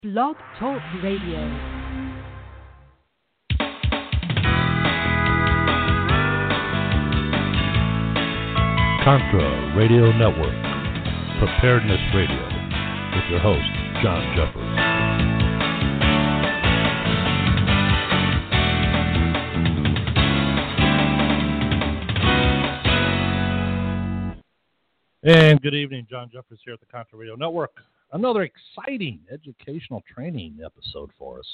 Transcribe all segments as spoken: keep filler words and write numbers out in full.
Blog Talk Radio. Contra Radio Network, Preparedness Radio, with your host, John Jeffers. And good evening, John Jeffers here at the Contra Radio Network. Another exciting educational training episode for us.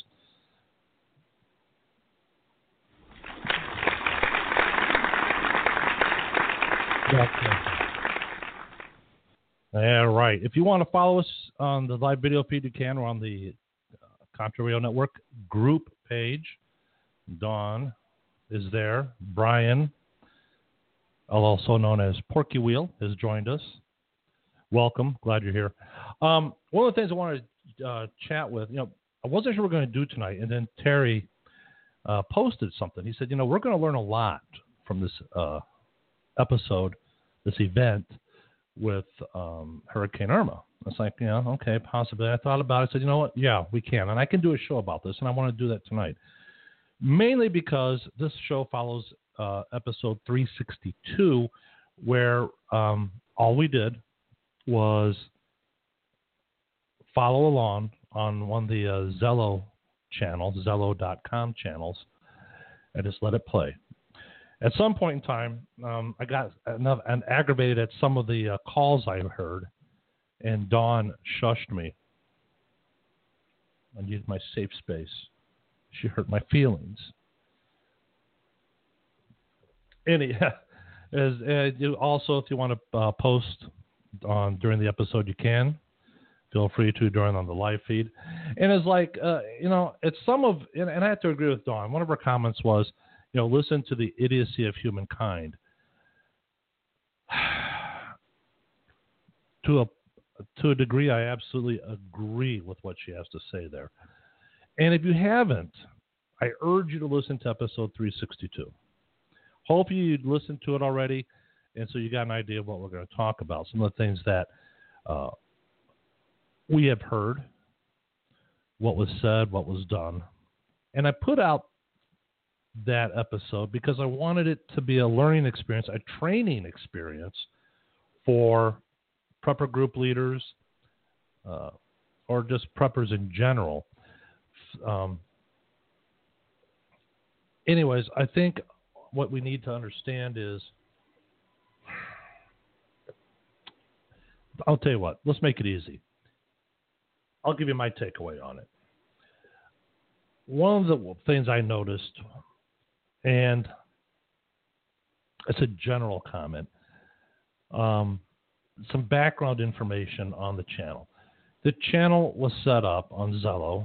Yeah, right. If you want to follow us on the live video feed, you can. We're on the uh, Contra Radio Network group page. Dawn is there. Brian, also known as Porky Wheel, has joined us. Welcome. Glad you're here. Um, one of the things I wanted to uh, chat with, you know, I wasn't sure what we we're going to do tonight, and then Terry uh, posted something. He said, you know, we're going to learn a lot from this uh, episode, this event with um, Hurricane Irma. I was like, yeah, okay, possibly. I thought about it. I said, you know what? Yeah, we can. And I can do a show about this, and I want to do that tonight. Mainly because this show follows uh, episode three sixty-two, where um, all we did was follow along on one of the uh, Zello channels, Zello dot com channels, and just let it play. At some point in time, um, I got enough and aggravated at some of the uh, calls I heard, and Dawn shushed me. I needed my safe space. She hurt my feelings. Any, as uh, you also, if you want to uh, post on during the episode, you can. Feel free to during on the live feed. And it's like, uh, you know, it's some of, and, and I have to agree with Dawn. One of her comments was, you know, listen to the idiocy of humankind. to a to a degree, I absolutely agree with what she has to say there. And if you haven't, I urge you to listen to episode three sixty-two. Hopefully you'd listened to it already, and so you got an idea of what we're going to talk about. Some of the things that uh, we have heard, what was said, what was done. And I put out that episode because I wanted it to be a learning experience, a training experience for prepper group leaders uh, or just preppers in general. Um, anyways, I think what we need to understand is, I'll tell you what, let's make it easy. I'll give you my takeaway on it. One of the things I noticed, and it's a general comment, um, some background information on the channel. The channel was set up on Zello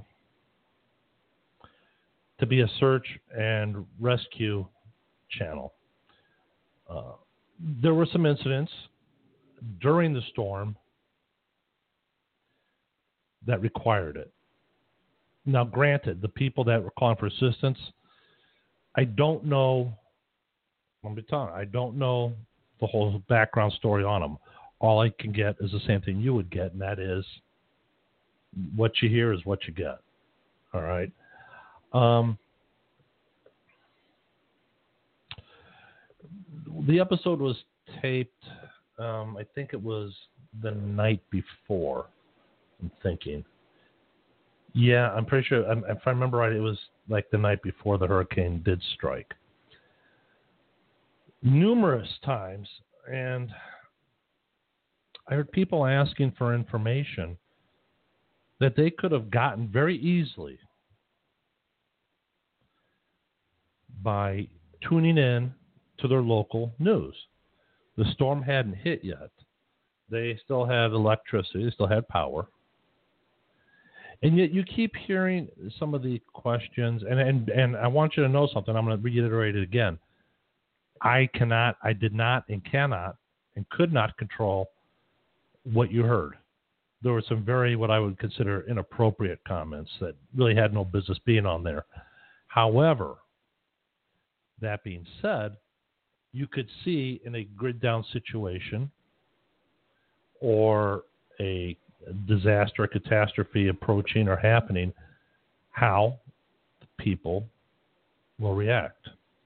to be a search and rescue channel. Uh, there were some incidents during the storm that required it. Now, granted, the people that were calling for assistance, I don't know, I'm be telling you, I don't know the whole background story on them. All I can get is the same thing you would get, and that is what you hear is what you get. All right? Um, the episode was taped, um, I think it was the night before, I'm thinking. Yeah, I'm pretty sure, if I remember right, it was like the night before the hurricane did strike. Numerous times, and I heard people asking for information that they could have gotten very easily by tuning in to their local news. The storm hadn't hit yet. They still had electricity, they still had power. And yet you keep hearing some of the questions, and, and, and I want you to know something. I'm going to reiterate it again. I cannot, I did not, and cannot, and could not control what you heard. There were some very, what I would consider inappropriate comments that really had no business being on there. However, that being said, you could see in a grid down situation or a disaster or catastrophe approaching or happening, how people will react.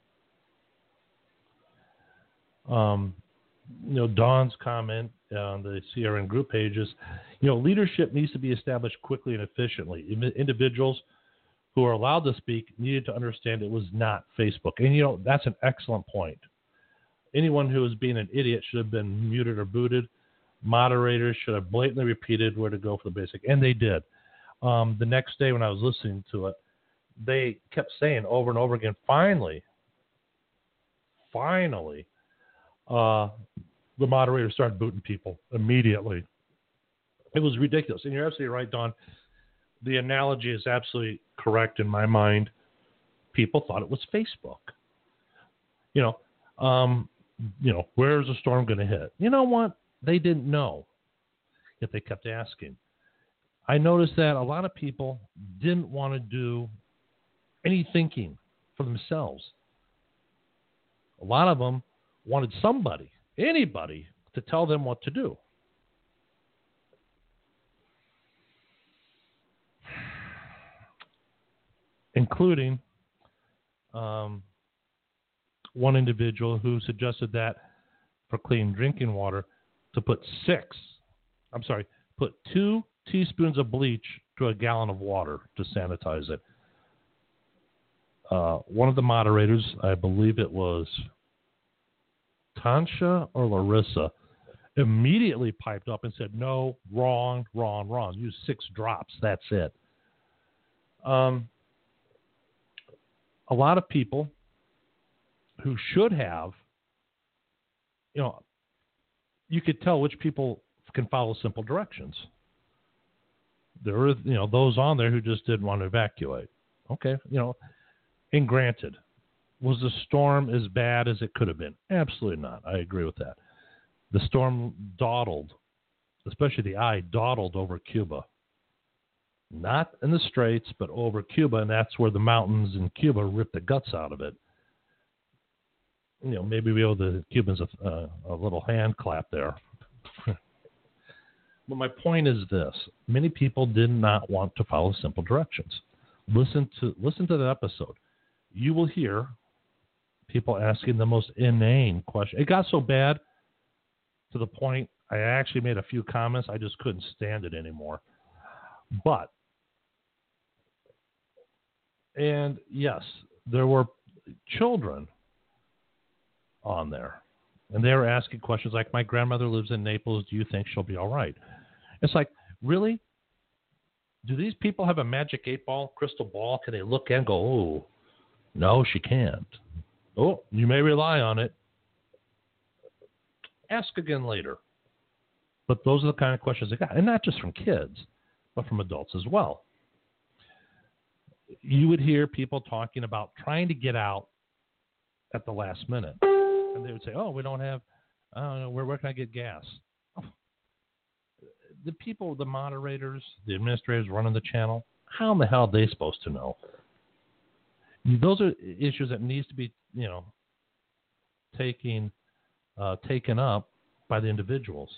Um, you know, Dawn's comment on the C R N group pages, you know, leadership needs to be established quickly and efficiently. Individuals who are allowed to speak needed to understand it was not Facebook. And, you know, that's an excellent point. Anyone who was being an idiot should have been muted or booted. Moderators should have blatantly repeated where to go for the basic. And they did. Um, the next day when I was listening to it, they kept saying over and over again, finally, finally, uh, the moderator started booting people immediately. It was ridiculous. And you're absolutely right, Don. The analogy is absolutely correct in my mind. People thought it was Facebook. You know, um, you know, where's the storm going to hit? You know what? They didn't know, yet they kept asking. I noticed that a lot of people didn't want to do any thinking for themselves. A lot of them wanted somebody, anybody, to tell them what to do. Including um, one individual who suggested that for clean drinking water to put six, I'm sorry, put two teaspoons of bleach to a gallon of water to sanitize it. Uh, one of the moderators, I believe it was Tansha or Larissa, immediately piped up and said, no, wrong, wrong, wrong. Use six drops. That's it. Um, a lot of people who should have, you know, you could tell which people can follow simple directions. There were, you know, those on there who just didn't want to evacuate. Okay, you know, and granted, was the storm as bad as it could have been? Absolutely not. I agree with that. The storm dawdled, especially the eye, dawdled over Cuba. Not in the Straits, but over Cuba, and that's where the mountains in Cuba ripped the guts out of it. You know, maybe we owe the Cubans a, uh, a little hand clap there. But my point is this. Many people did not want to follow simple directions. Listen to listen to the episode. You will hear people asking the most inane questions. It got so bad to the point I actually made a few comments. I just couldn't stand it anymore. But, and yes, there were children on there. And they were asking questions like, my grandmother lives in Naples. Do you think she'll be all right? It's like, really? Do these people have a magic eight ball, crystal ball? Can they look and go, oh, no, she can't. Oh, you may rely on it. Ask again later. But those are the kind of questions they got. And not just from kids, but from adults as well. You would hear people talking about trying to get out at the last minute. And they would say, oh, we don't have, I don't know, where, where can I get gas? Oh. The people, the moderators, the administrators running the channel, how in the hell are they supposed to know? Those are issues that needs to be, you know, taking, uh, taken up by the individuals.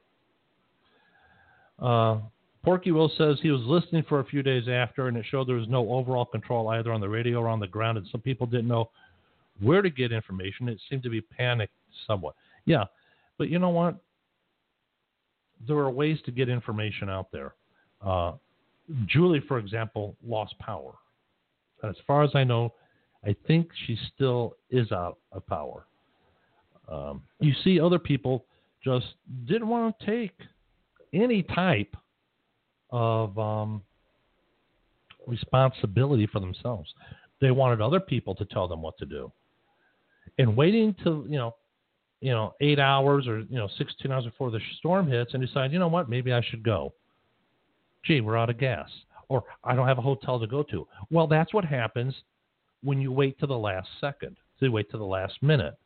Uh, Porky Will says he was listening for a few days after, and it showed there was no overall control either on the radio or on the ground, and some people didn't know where to get information. It seemed to be panicked somewhat. Yeah, but you know what? There are ways to get information out there. Uh, Julie, for example, lost power. As far as I know, I think she still is out of power. Um, you see other people just didn't want to take any type of um, responsibility for themselves. They wanted other people to tell them what to do. And waiting till, you know, you know, eight hours or, you know, sixteen hours before the storm hits and decide, you know what, maybe I should go. Gee, we're out of gas. Or I don't have a hotel to go to. Well, that's what happens when you wait to the last second. So you wait to the last minute.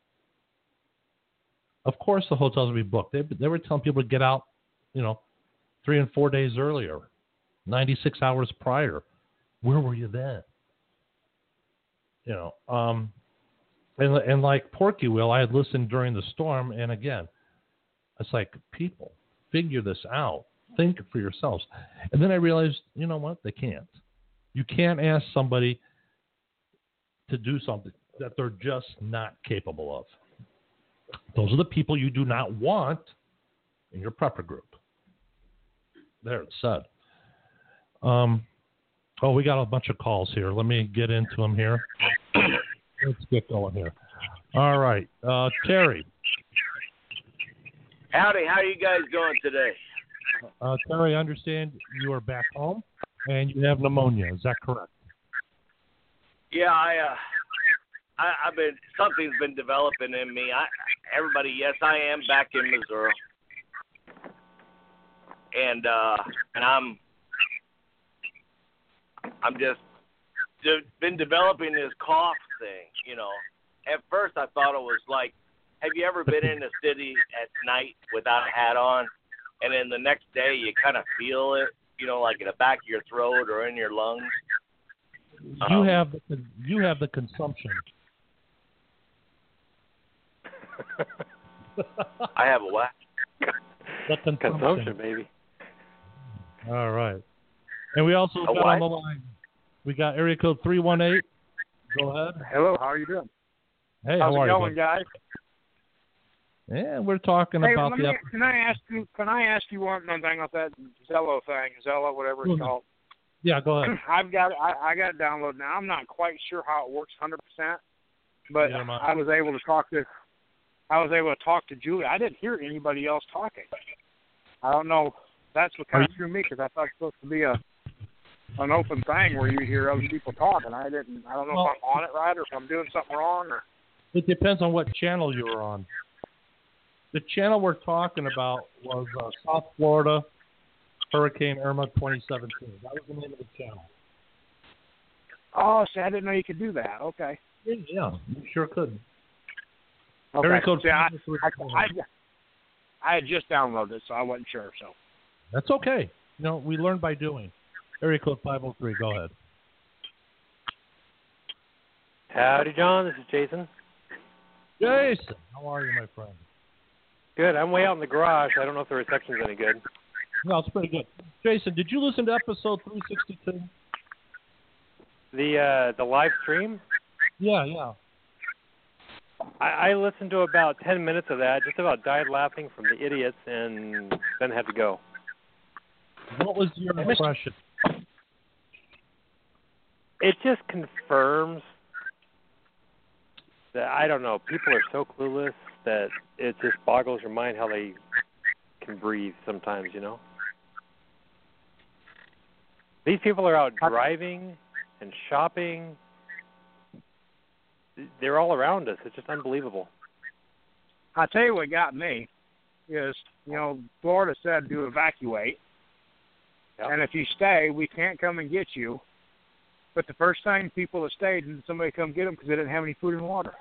Of course the hotels will be booked. They, they were telling people to get out, you know, three and four days earlier, ninety-six hours prior. Where were you then? You know, um, and, and like Porky Will, I had listened during the storm, and again, it's like, people, figure this out. Think for yourselves. And then I realized, you know what? They can't. You can't ask somebody to do something that they're just not capable of. Those are the people you do not want in your prepper group. There, it's said. Um, oh, we got a bunch of calls here. Let me get into them here. Let's get going here. All right. Uh, Terry. Howdy. How are you guys doing today? Uh, Terry, I understand you are back home and you have pneumonia. Is that correct? Yeah, I, uh, I, I've been, something's been developing in me. I, everybody, yes, I am back in Missouri. And, uh, and I'm, I'm just, just been developing this cough thing, you know. At first I thought it was like, have you ever been in a city at night without a hat on? And then the next day you kind of feel it, you know, like in the back of your throat or in your lungs. You um, have the, you have the consumption. I have a what? The consumption. Consumption, baby. All right. And we also A got what? on the line, we got area code three one eight. Go ahead. Hello, how are you doing? Hey, How's how are it going, you? guys? Yeah, we're talking Hey, about let the. me, Ep- can I ask you? Can I ask you one, one thing about that Zello thing, Zello, whatever it's Mhm. called? yeah, go ahead. I've got, I, I got it downloaded now. I'm not quite sure how it works one hundred percent, but Yeah, my- I was able to talk to, I was able to talk to Julie. I didn't hear anybody else talking. I don't know. That's what kind of threw me because I thought it was supposed to be a, an open thing where you hear other people talking. I didn't. I don't know Well, if I'm on it right or if I'm doing something wrong or. It depends on what channel you were on. The channel we're talking about was uh, South Florida Hurricane Irma twenty seventeen. That was the name of the channel. Oh, see, I didn't know you could do that. Okay. Yeah, yeah, you sure could. Okay. Area code See, I, five oh three. I, I, I had just downloaded it, so I wasn't sure. So That's okay. You know, we learn by doing. Area code five oh three. Go ahead. Howdy, John. This is Jason. Jason, how are you, my friend? Good. I'm way out in the garage. I don't know if the reception's any good. No, it's pretty good. Jason, did you listen to episode three sixty-two? The uh, the live stream, Yeah, yeah. I, I listened to about ten minutes of that. Just about died laughing from the idiots, and then had to go. What was your impression? It just confirms that, I don't know, people are so clueless that it just boggles your mind how they can breathe sometimes, you know? These people are out driving and shopping. They're all around us. It's just unbelievable. I tell you what got me is, you know, Florida said to evacuate, Yep. and if you stay, we can't come and get you. But the first time people that stayed, and somebody come get them because they didn't have any food and water.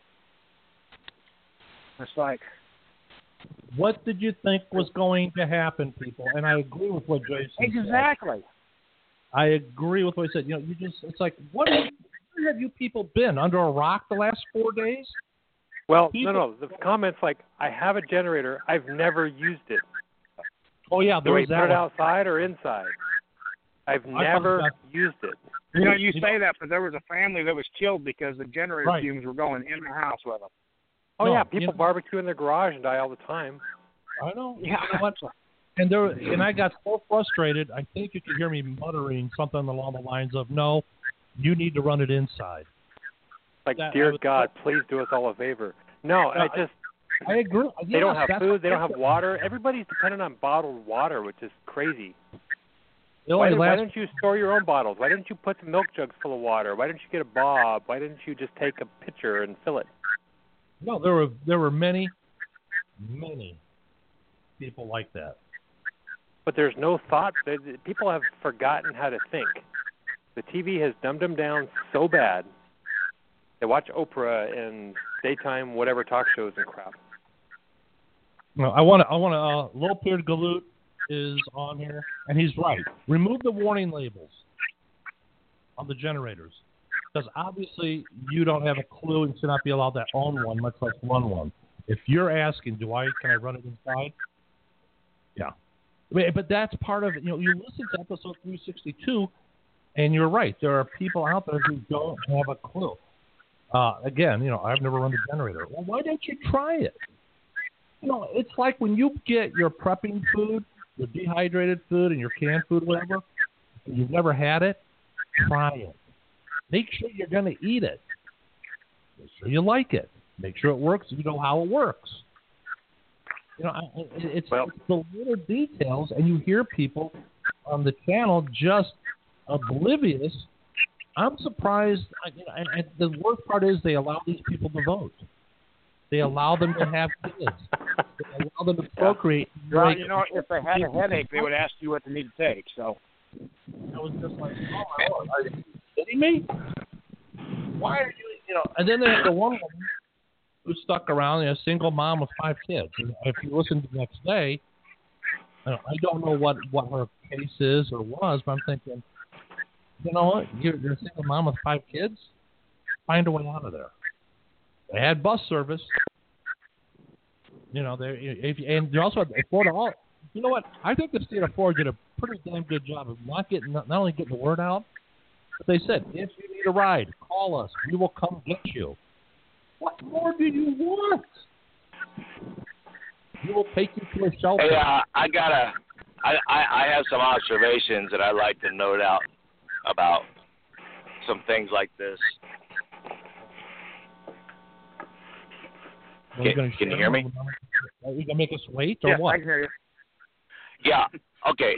It's like, What did you think was going to happen, people? And I agree with what Jason said. exactly. I agree with what he said. You know, you just, it's like, what have, where have you people been? Under a rock the last four days? Well, People- no, no. The comments like, I have a generator. I've never used it. Oh, yeah, there Do we was put that it one. outside or inside? I've I never found used it. You know, you You say know- that, but there was a family that was killed because the generator Right. fumes were going in the house with them. Oh, No, yeah. you People know- barbecue in their garage and die all the time. I know. Yeah. You know what? And there, and I got so frustrated. I think you could hear me muttering something along the lines of, "No, you need to run it inside." Like, That- I dear was- God, please do us all a favor. No, Yeah, I just, I agree. they don't Yes, have that's food. They don't have different. water. Everybody's dependent on bottled water, which is crazy. It Why, only did, why lasts- don't you store your own bottles? Why didn't you put some milk jugs full of water? Why didn't you get a Bob? Why didn't you just take a pitcher and fill it? No, there were there were many, many people like that. But there's no thought. They- People have forgotten how to think. The T V has dumbed them down so bad. They watch Oprah and daytime whatever talk shows and crap. No, I want to. I want to. Uh, Low-Peered Galoot is on here, and he's right. Remove the warning labels on the generators, because obviously you don't have a clue and should not be allowed to own one, much less run one. If you're asking, do I can I run it inside? Yeah. But that's part of it. You know, you listen to episode three sixty-two, and you're right. There are people out there who don't have a clue. Uh, again, you know, I've never run a generator. Well, why don't you try it? You know, it's like when you get your prepping food, your dehydrated food, and your canned food, whatever. If you've never had it, try it. Make sure you're going to eat it. Make sure you like it. Make sure it works. You know how it works. You know, it's, well, it's the little details, and you hear people on the channel just oblivious. I'm surprised, and, and the worst part is they allow these people to vote. They allow them to have kids. They allow them to procreate. Well, you know, if they had a headache, they would ask you what they need to take. So I was just like, oh my Lord, are you kidding me? Why are you, you know? And then they had the one woman who stuck around, a single mom with five kids. And if you listen to the next day, I don't know what, what her case is or was, but I'm thinking, you know what? You're, you're a single mom with five kids? Find a way out of there. They had bus service. You know, they if and you also had Florida. All you know what? I think the state of Florida did a pretty damn good job of not getting not only getting the word out, but they said if you need a ride, call us. We will come get you. What more do you want? We will take you to a shelter. Hey, uh, I gotta. I, I I have some observations that I'd like to note out about some things like this. Can, can you hear me? Are you gonna make us wait or yeah, what? I can hear you. Yeah. Okay.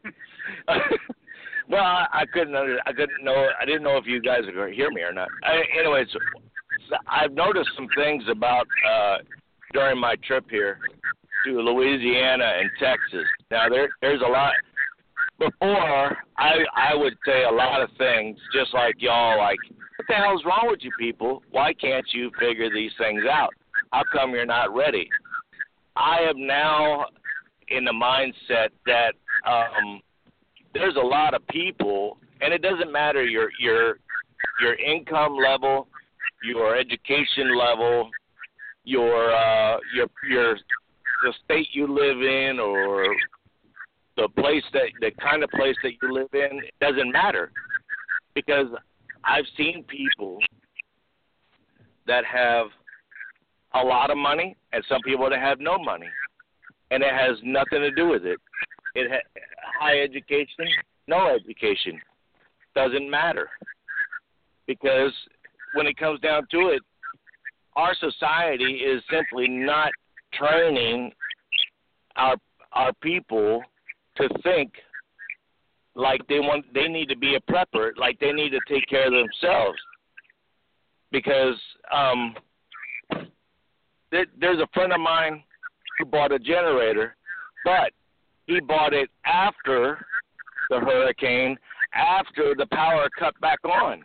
Well, I, I couldn't. Under, I couldn't know. I didn't know if you guys were going to hear me or not. I, anyways, I've noticed some things about uh, during my trip here to Louisiana and Texas. Now there, there's a lot. Before, I I would say a lot of things, just like y'all. Like, what the hell's wrong with you people? Why can't you figure these things out? How come you're not ready? I am now in the mindset that um, there's a lot of people, and it doesn't matter your your your income level, your education level, your uh, your your the state you live in, or the place that the kind of place that you live in. It doesn't matter, because I've seen people that have a lot of money and some people that have no money, and it has nothing to do with it. It ha- high education, no education, doesn't matter, because when it comes down to it, our society is simply not training our our people to think like they want. They need to be a prepper, like they need to take care of themselves, because um. There's a friend of mine who bought a generator, but he bought it after the hurricane, after the power cut back on.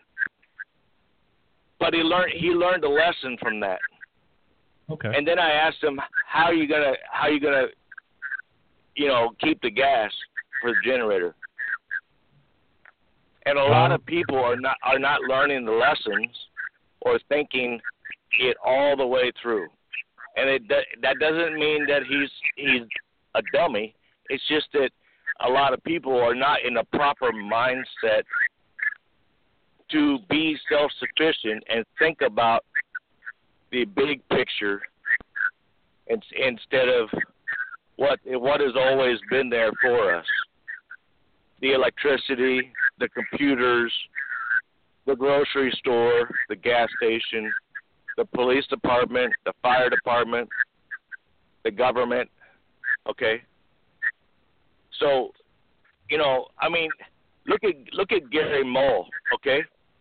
But he learned he learned a lesson from that. Okay. And then I asked him, "How are you gonna how are you gonna, you know, keep the gas for the generator?" And a lot of people are not are not learning the lessons or thinking it all the way through. And it, that doesn't mean that he's he's a dummy. It's just that a lot of people are not in a proper mindset to be self-sufficient and think about the big picture instead of what what has always been there for us. The electricity, the computers, the grocery store, the gas station, the police department, the fire department, the government, okay? So, you know, I mean, look at look at Gary Mole, okay?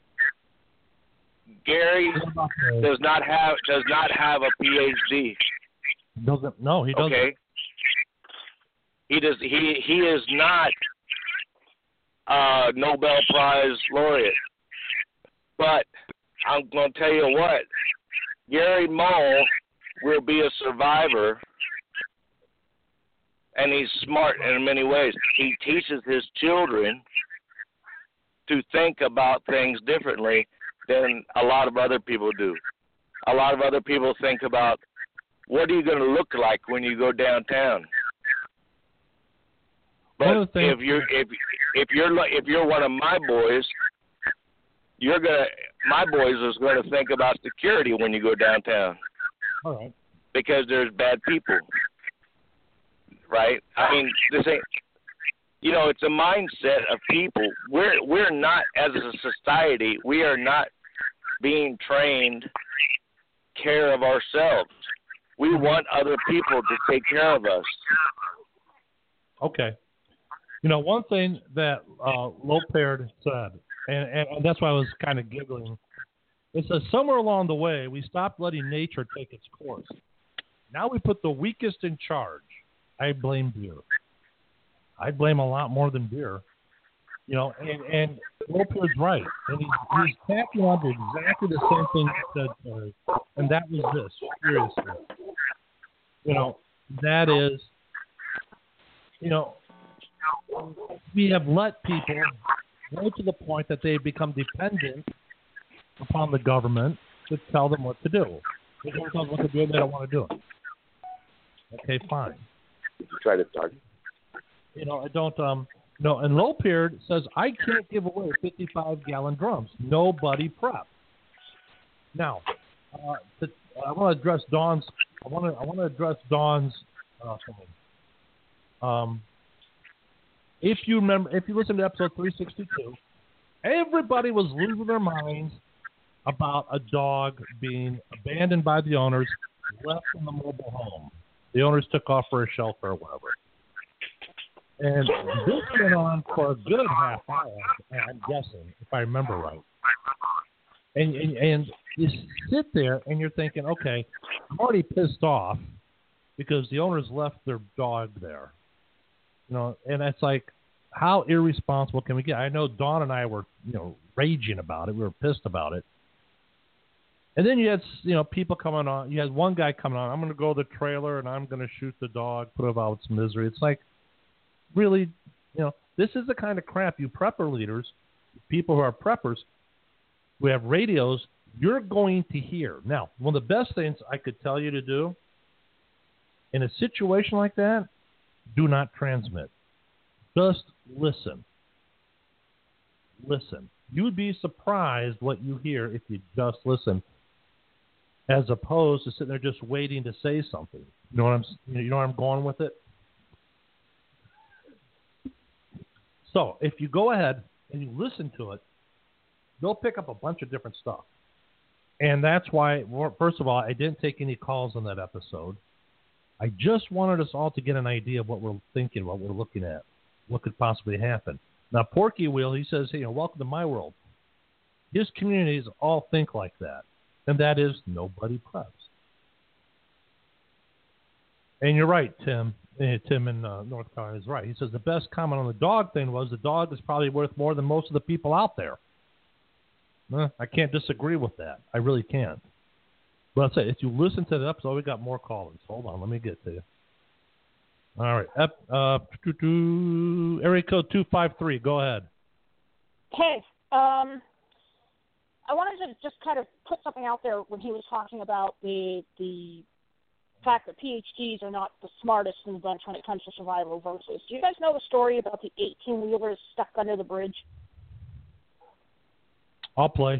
Gary does not have does not have a P H D. Doesn't no, he doesn't. Okay. He does he he is not a Nobel Prize laureate. But I'm going to tell you what, Gary Mole will be a survivor, and he's smart in many ways. He teaches his children to think about things differently than a lot of other people do. A lot of other people think about, what are you going to look like when you go downtown? But one of the things, if you're if if you're like if you're one of my boys, you're gonna my boys is going to think about security when you go downtown. All right. Because there's bad people, right? I mean, this ain't. You know, it's a mindset of people. We're we're not, as a society, we are not being trained care of ourselves. We want other people to take care of us. Okay. You know, one thing that uh, Lopard said, and, and, and that's why I was kind of giggling, it says somewhere along the way we stopped letting nature take its course. Now we put the weakest in charge. I blame beer. I blame a lot more than beer. You know, and, and Lopard's right. And he's, he's tacking on to exactly the same thing he said, Terry. And that was this, seriously. You know, that is, you know, we have let people go to the point that they become dependent upon the government to tell them what to do. They don't tell them what to do, they don't want to do it. Okay, fine. Did you try to talk? You know, I don't, um, no, and Lopard says, I can't give away fifty-five gallon drums. Nobody prep. Now, uh, to, I want to address Dawn's, I want to, I want to address Dawn's, uh, thing. Um, if you remember, if you listen to episode three sixty-two, everybody was losing their minds about a dog being abandoned by the owners, left in the mobile home. The owners took off for a shelter or whatever. And this went on for a good half hour, I'm guessing, if I remember right. And, and and you sit there and you're thinking, okay, I'm already pissed off because the owners left their dog there. You know, and it's like, how irresponsible can we get? I know Dawn and I were, you know, raging about it. We were pissed about it. And then you had, you know, people coming on. You had one guy coming on. I'm going to go to the trailer and I'm going to shoot the dog, put it out its misery. It's like, really, you know, this is the kind of crap you prepper leaders, people who are preppers, who have radios, you're going to hear. Now, one of the best things I could tell you to do in a situation like that, do not transmit. Just listen. Listen. You would be surprised what you hear if you just listen, as opposed to sitting there just waiting to say something. You know what I'm, you know where I'm going with it? So if you go ahead and you listen to it, you'll pick up a bunch of different stuff. And that's why, first of all, I didn't take any calls on that episode. I just wanted us all to get an idea of what we're thinking, what we're looking at, what could possibly happen. Now, Porky Wheel, he says, hey, you know, welcome to my world. His communities all think like that, and that is nobody preps. And you're right, Tim. Tim in uh, North Carolina is right. He says the best comment on the dog thing was the dog is probably worth more than most of the people out there. Eh, I can't disagree with that. I really can't. But I'll say, if you listen to the episode, we got more callers. Hold on, let me get to you. All right. Ep, uh, area code two five three. Go ahead. Hey, um, I wanted to just kind of put something out there when he was talking about the the fact that P H Ds are not the smartest in the bunch when it comes to survival versus. Do you guys know the story about the eighteen-wheelers stuck under the bridge? I'll play.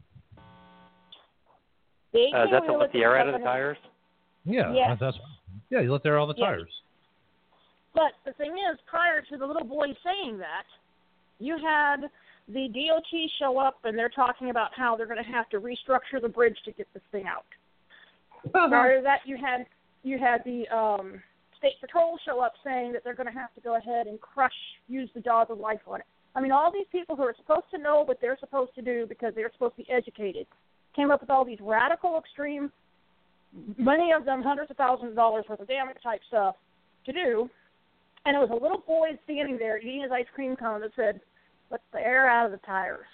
The Uh, is that to let the air out of the under- tires? Yeah, Yes. that's yeah. You let there all the Yes. tires. But the thing is, prior to the little boy saying that, you had the D O T show up, and they're talking about how they're going to have to restructure the bridge to get this thing out. Prior to that, you had you had the um, State Patrol show up saying that they're going to have to go ahead and crush, use the jaws of life on it. I mean, all these people who are supposed to know what they're supposed to do because they're supposed to be educated came up with all these radical, extreme, many of them hundreds of thousands of dollars worth of damage type stuff to do. And it was a little boy standing there eating his ice cream cone that said, let the air out of the tires.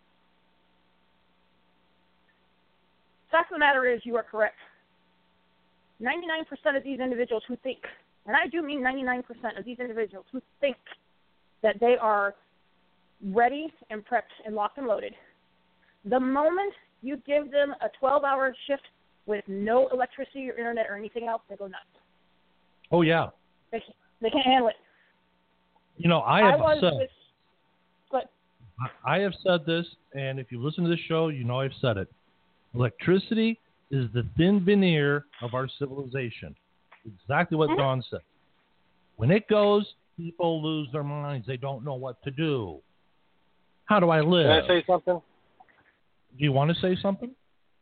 The fact of the matter is, you are correct. ninety-nine percent of these individuals who think, and I do mean ninety-nine percent of these individuals who think that they are ready and prepped and locked and loaded, the moment you give them a twelve-hour shift with no electricity or internet or anything else, they go nuts. Oh, yeah. They, they can't handle it. You know, I I have was said, with, but I have said this, and if you listen to this show, you know I've said it. Electricity is the thin veneer of our civilization. Exactly what Mhm. Dawn said. When it goes, people lose their minds. They don't know what to do. How do I live? Can I say something? Do you want to say something?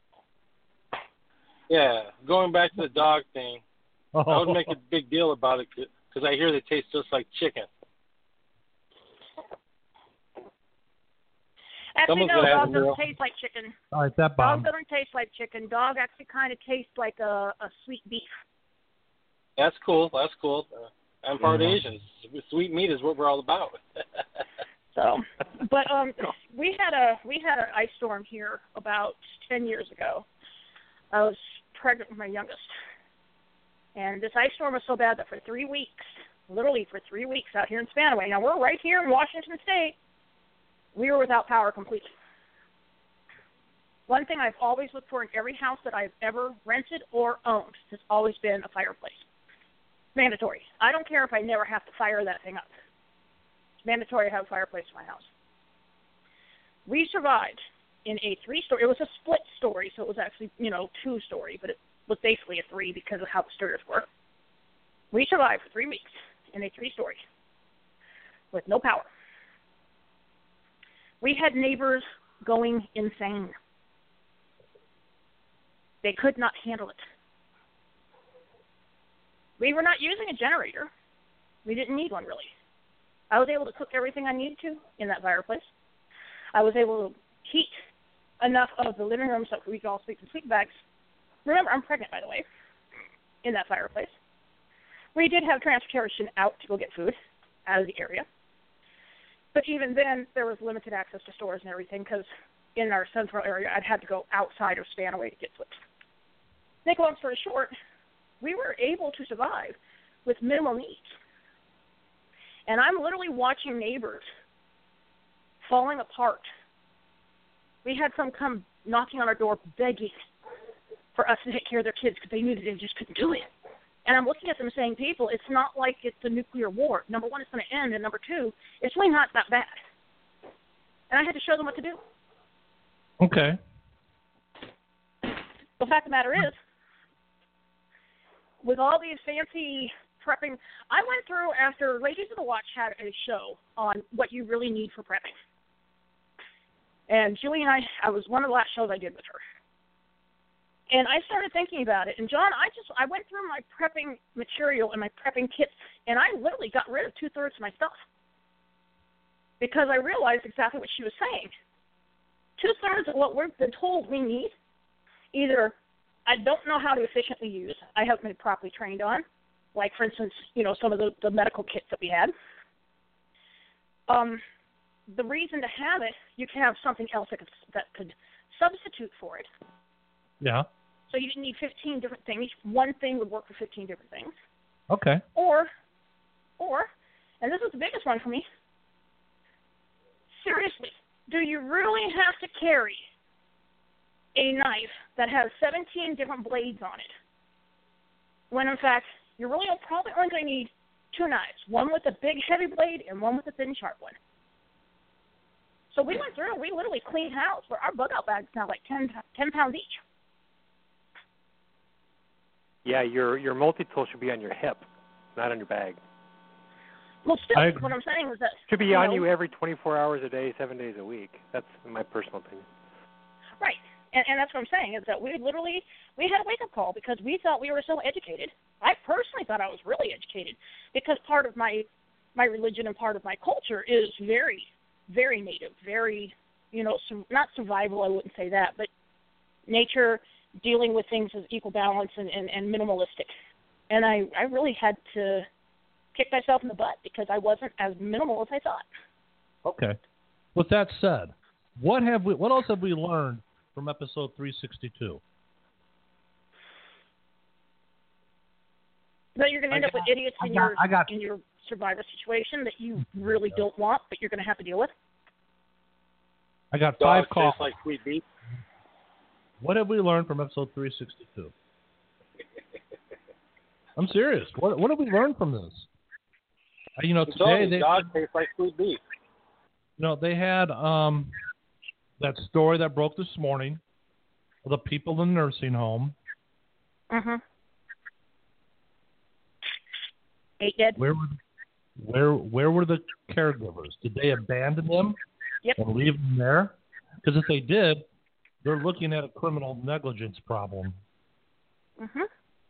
Yeah, going back to the dog thing, Oh. I would make a big deal about it because I hear they taste just like chicken. actually, Someone's no, gonna have dog to doesn't do- taste like chicken. All right, that Dog bomb. doesn't taste like chicken. Dog actually kind of tastes like a, a sweet beef. That's cool. That's cool. Uh, I'm part Mhm. Asian. Sweet meat is what we're all about. So, but um, we had a we had an ice storm here about ten years ago. I was pregnant with my youngest, and this ice storm was so bad that for three weeks, literally for three weeks out here in Spanaway. Now we're right here in Washington State. We were without power completely. One thing I've always looked for in every house that I've ever rented or owned has always been a fireplace. Mandatory. I don't care if I never have to fire that thing up. It's mandatory to have a fireplace in my house. We survived in a three-story. It was a split story, so it was actually, you know, two-story, but it was basically a three because of how the stairs were. We survived for three weeks in a three-story with no power. We had neighbors going insane. They could not handle it. We were not using a generator. We didn't need one, really. I was able to cook everything I needed to in that fireplace. I was able to heat enough of the living room so we could all sleep in sleeping bags. Remember, I'm pregnant, by the way, in that fireplace. We did have transportation out to go get food out of the area. But even then, there was limited access to stores and everything because in our central area, I'd had to go outside of Spanaway to get food. Make a long story short, we were able to survive with minimal needs. And I'm literally watching neighbors falling apart. We had some come knocking on our door begging for us to take care of their kids because they knew that they just couldn't do it. And I'm looking at them saying, people, it's not like it's a nuclear war. Number one, it's going to end. And number two, it's really not that bad. And I had to show them what to do. Okay. The fact of the matter is, with all these fancy prepping, I went through after Ladies of the Watch had a show on what you really need for prepping. And Julie and I, I was one of the last shows I did with her. And I started thinking about it. And John, I just, I went through my prepping material and my prepping kits, and I literally got rid of two-thirds of my stuff. Because I realized exactly what she was saying. Two-thirds of what we've been told we need, either I don't know how to efficiently use, I haven't been properly trained on, like, for instance, you know, some of the, the medical kits that we had. Um, the reason to have it, you can have something else that could, that could substitute for it. Yeah. So you didn't need fifteen different things. One thing would work for fifteen different things. Okay. Or, or, and this is the biggest one for me, seriously, do you really have to carry a knife that has seventeen different blades on it, when in fact you're really probably only going to need two knives, one with a big heavy blade and one with a thin sharp one? So we went through, we literally cleaned house where our bug out bags now like ten, ten pounds each. Yeah, your your multi-tool should be on your hip, not on your bag. Well, still, I- what I'm saying is that Should be you on know, you every twenty-four hours a day, seven days a week. That's my personal opinion. right. And, and that's what I'm saying, is that we literally, we had a wake-up call because we thought we were so educated. I personally thought I was really educated because part of my, my religion and part of my culture is very, very native, very, you know, su- not survival, I wouldn't say that, but nature, dealing with things as equal balance and, and, and minimalistic. And I, I really had to kick myself in the butt because I wasn't as minimal as I thought. Okay. With that said, what have we? What else have we learned from episode three sixty-two? That you're going to end I up with got- idiots I in got- your I got- in your survivor situation that you really don't want, but you're going to have to deal with. I got Dog five calls. tastes like sweet beef. What have we learned from episode three sixty-two? I'm serious. What what have we learned from this? You know, I'm telling today you, they, dog tastes like sweet beef. you know, they had um, that story that broke this morning of the people in the nursing home. Mm-hmm. Eight dead. Where were, where, where were the caregivers? Did they abandon them Yep. and leave them there? Because if they did, they're looking at a criminal negligence problem. Mhm.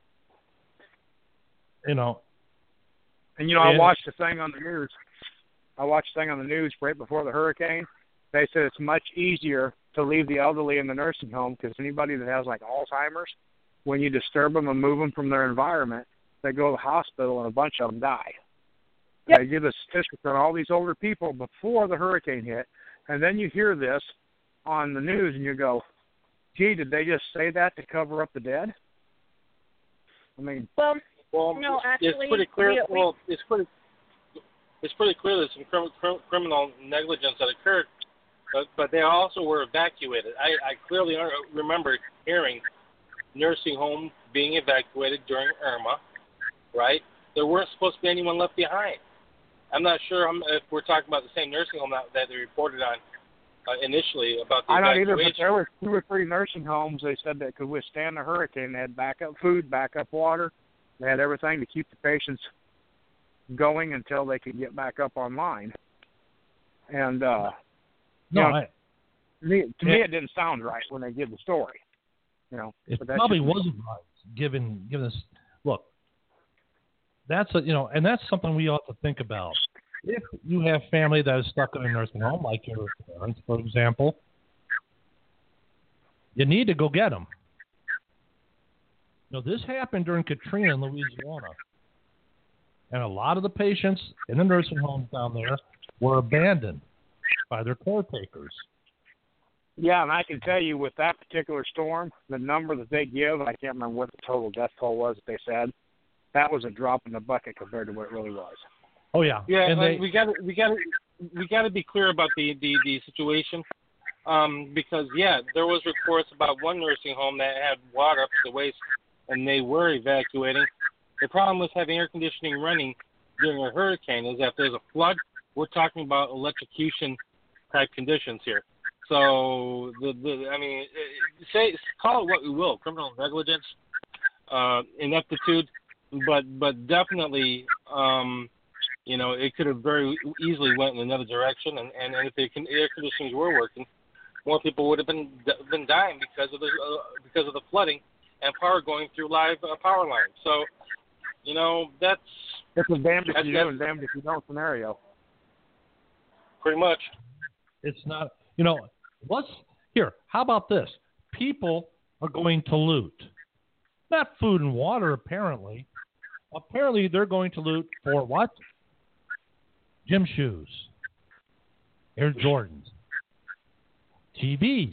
You know. And you know, I and, watched the thing on the news. I watched the thing on the news right before the hurricane. They said it's much easier to leave the elderly in the nursing home because anybody that has like Alzheimer's, when you disturb them and move them from their environment, they go to the hospital and a bunch of them die. Yep. They give the statistics on all these older people before the hurricane hit, and then you hear this on the news and you go, gee, did they just say that to cover up the dead? I mean, well, well, no, actually, it's pretty clear. we, well, it's pretty, it's pretty clear there's some crim, crim, criminal negligence that occurred, but but they also were evacuated. I, I clearly remember hearing nursing home being evacuated during Irma, right? There weren't supposed to be anyone left behind. I'm not sure if we're talking about the same nursing home that, that they reported on uh, initially about the I don't evacuation. either, but there were two or three nursing homes they said that could withstand the hurricane. They had backup food, backup water. They had everything to keep the patients going until they could get back up online. And uh, no, you know, I, to, me, to yeah. me, it didn't sound right when they did the story. You know, it but that's probably just, wasn't right. Given given this, look, that's a you know, and that's something we ought to think about. If you have family that is stuck in a nursing home, like your parents, for example, you need to go get them. You know, this happened during Katrina in Louisiana, and a lot of the patients in the nursing homes down there were abandoned by their caretakers. Yeah, and I can tell you with that particular storm, the number that they give, I can't remember what the total death toll was that they said, that was a drop in the bucket compared to what it really was. Oh yeah, yeah. and They, they, we got we got we got to be clear about the the, the situation, um, because yeah, there was reports about one nursing home that had water up to the waist, and they were evacuating. The problem with having air conditioning running during a hurricane is that if there's a flood, we're talking about electrocution type conditions here. So, the, the I mean, say call it what we will, criminal negligence, uh, ineptitude, but but definitely, um, you know, it could have very easily went in another direction. And, and, and if the air conditionings were working, more people would have been been dying because of the uh, because of the flooding and power going through live uh, power lines. So, you know, that's it's a damned if that's, you that's, do and damned if you don't scenario. Pretty much. it's not. You know, let's here. How about this? People are going to loot, not food and water. Apparently, apparently they're going to loot for what? Gym shoes, Air Jordans, T Vs,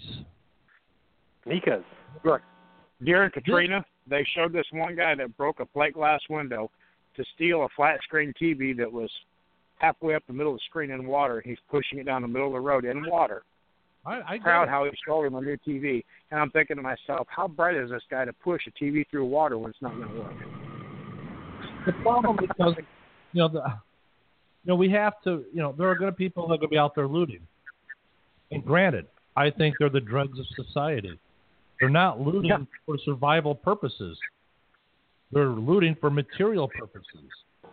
Nikas. Look, during Katrina, they showed this one guy that broke a plate glass window to steal a flat screen T V that was halfway up the middle of the screen in water. He's pushing it down the middle of the road in water. I, I Proud how he stole him a new T V. And I'm thinking to myself, how bright is this guy to push a T V through water when it's not going to work? The problem because you know the you know we have to you know there are going to be people that are going to be out there looting. And granted, I think they're the dregs of society. They're not looting Yeah. for survival purposes. They're looting for material purposes.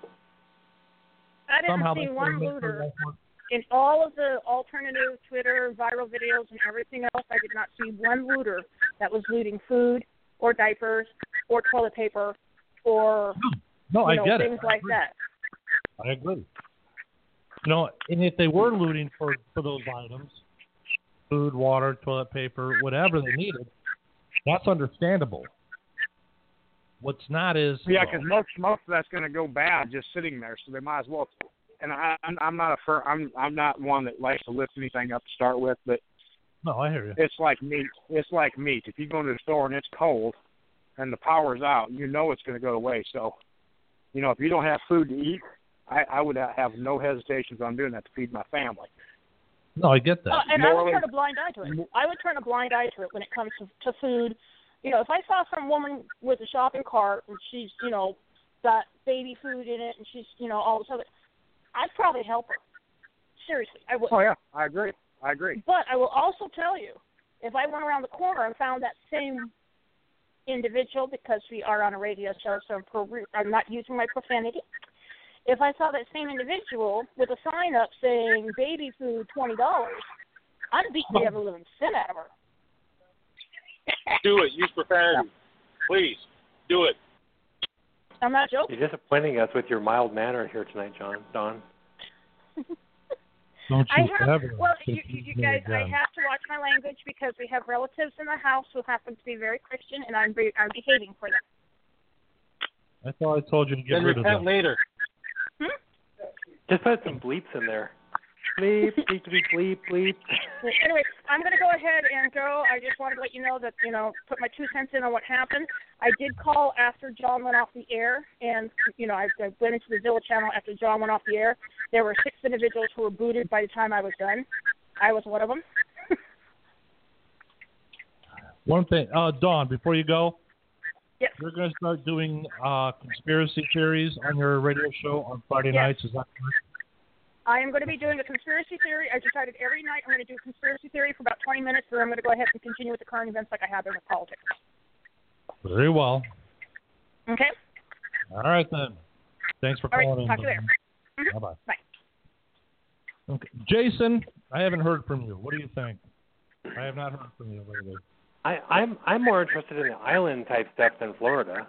I didn't Somehow see that's one gonna make their looter life work. in all of the alternative Twitter viral videos and everything else. I did not see one looter that was looting food or diapers or toilet paper or No, you I know, get things it. I like agree. that. I agree. You know, and if they were looting for, for those items, food, water, toilet paper, whatever they needed, that's understandable. What's not is Yeah, because most most of that's going to go bad just sitting there, so they might as well. And I, I'm, I'm not a fir- I'm I'm not one that likes to lift anything up to start with, but no, I hear you. it's like meat. It's like meat. If you go into the store and it's cold, and the power's out, you know it's going to go to waste. So, you know, if you don't have food to eat, I, I would have no hesitations on doing that to feed my family. No, I get that. Uh, and I would Morally- turn a blind eye to it. I would turn a blind eye to it when it comes to, to food. You know, if I saw some woman with a shopping cart and she's, you know, got baby food in it and she's, you know, all this other, I'd probably help her. Seriously, I would. Oh yeah, I agree. I agree. But I will also tell you, if I went around the corner and found that same individual, because we are on a radio show, so I'm not using my profanity. If I saw that same individual with a sign up saying baby food twenty dollars, I'd beat the ever living sin out of her. Do it. Use profanity. Please. Do it. I'm not joking. You're disappointing us with your mild manner here tonight, John. Don. Don't I you have, ever well, you, confuse you me guys, I again. have to watch my language because we have relatives in the house who happen to be very Christian, and I'm, be, I'm behaving for them. I thought I told you to get Then rid of repent them. later. Hmm? Just put some bleeps in there. Bleep, bleep, bleep, bleep, bleep. Anyway, I'm going to go ahead and go. I just wanted to let you know that, you know, put my two cents in on what happened. I did call after John went off the air, and, you know, I, I went into the Zilla channel after John went off the air. There were six individuals who were booted by the time I was done. I was one of them. One thing, uh, Dawn, before you go, Yes. you're going to start doing uh, conspiracy theories on your radio show on Friday Yes. nights. Is that correct? I am going to be doing a conspiracy theory. I decided every night I'm going to do a conspiracy theory for about twenty minutes, then I'm going to go ahead and continue with the current events like I have been with politics. Very well. Okay? All right, then. Thanks for All right, calling in. talk to you later. Mhm. Bye-bye. Bye. Okay. Jason, I haven't heard from you. What do you think? I have not heard from you lately. I, I'm I'm more interested in the island type stuff than Florida.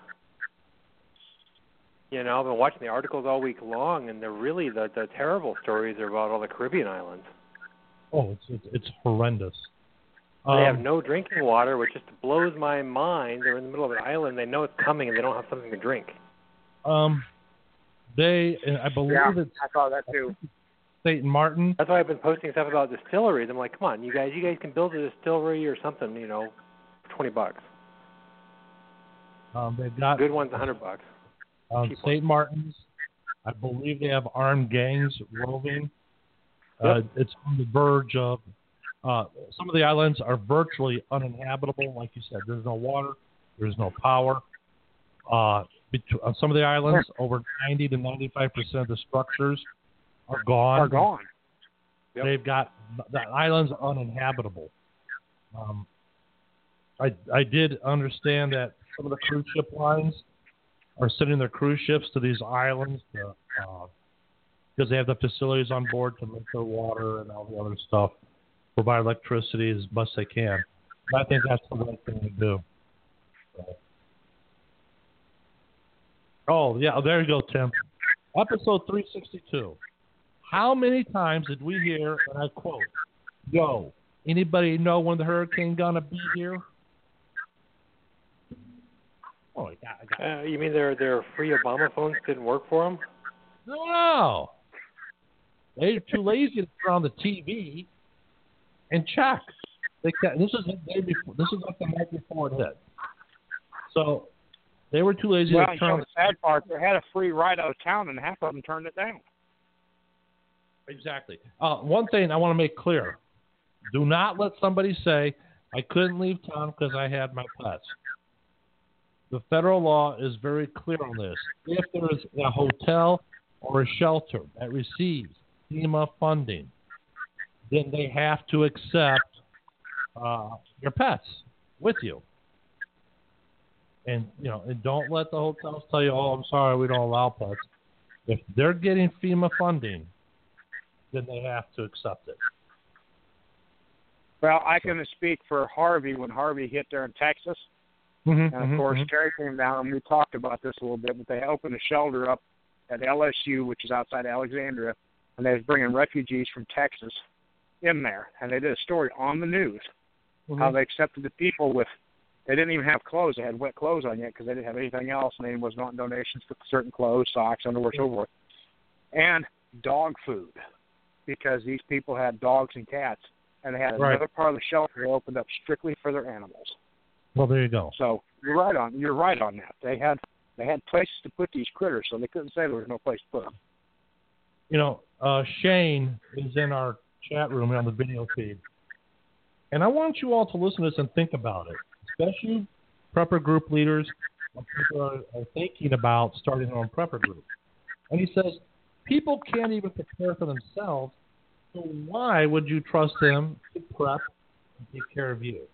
You know, I've been watching the articles all week long, and they're really the the terrible stories are about all the Caribbean islands. Oh, it's it's, it's horrendous. They Um, have no drinking water, which just blows my mind. They're in the middle of an island. They know it's coming, and they don't have something to drink. Um, they, and I believe Yeah, it's I saw that too. Saint Martin. That's why I've been posting stuff about distilleries. I'm like, come on, you guys, you guys can build a distillery or something, you know, for twenty bucks. Um, they've got Good one's a hundred bucks. um, cheap Saint Martin's. I believe they have armed gangs roving. Uh, Yep. it's on the verge of. Uh, some of the islands are virtually uninhabitable. Like you said, there's no water, there's no power. Uh, bet- on some of the islands, over ninety to ninety-five percent of the structures are gone. Are gone. Yep. They've got the islands uninhabitable. Um, I I did understand that some of the cruise ship lines are sending their cruise ships to these islands to, uh, because they have the facilities on board to make their water and all the other stuff, provide electricity as best they can. And I think that's the right thing to do. So. Oh yeah, there you go, Tim. Episode three sixty-two. How many times did we hear, and I quote, "Yo, anybody know when the hurricane gonna be here?" Oh, I got, I got. Uh, you mean their their free Obama phones didn't work for them? No, they're too lazy to turn on the T V and check. They can't, this is the day before. This is like the night before it hit. So they were too lazy Well, to you turn know, on. the sad part, they had a free ride out of town, and half of them turned it down. Exactly. Uh, one thing I want to make clear: do not let somebody say I couldn't leave town because I had my pets. The federal law is very clear on this. If there is a hotel or a shelter that receives FEMA funding, then they have to accept uh, your pets with you. And you know, and don't let the hotels tell you, "Oh, I'm sorry, we don't allow pets." If they're getting FEMA funding, then they have to accept it. Well, I can speak for Harvey when Harvey hit there in Texas. Mm-hmm, And, of course, Terry came down, and we talked about this a little bit, but they opened a shelter up at L S U, which is outside Alexandria, and they was bringing refugees from Texas in there. And they did a story on the news, mm-hmm. how they accepted the people with, they didn't even have clothes. They had wet clothes on yet because they didn't have anything else, and they was wanting donations for certain clothes, socks, underwear, so forth. And dog food, because these people had dogs and cats, and they had Right. another part of the shelter they opened up strictly for their animals. Well, there you go. So you're right on. You're right on that. They had they had places to put these critters, so they couldn't say there was no place to put them. You know, uh, Shane is in our chat room on the video feed, and I want you all to listen to this and think about it, especially prepper group leaders when people are, are thinking about starting their own prepper group. And he says, People can't even prepare for themselves. So why would you trust them to prep and take care of you?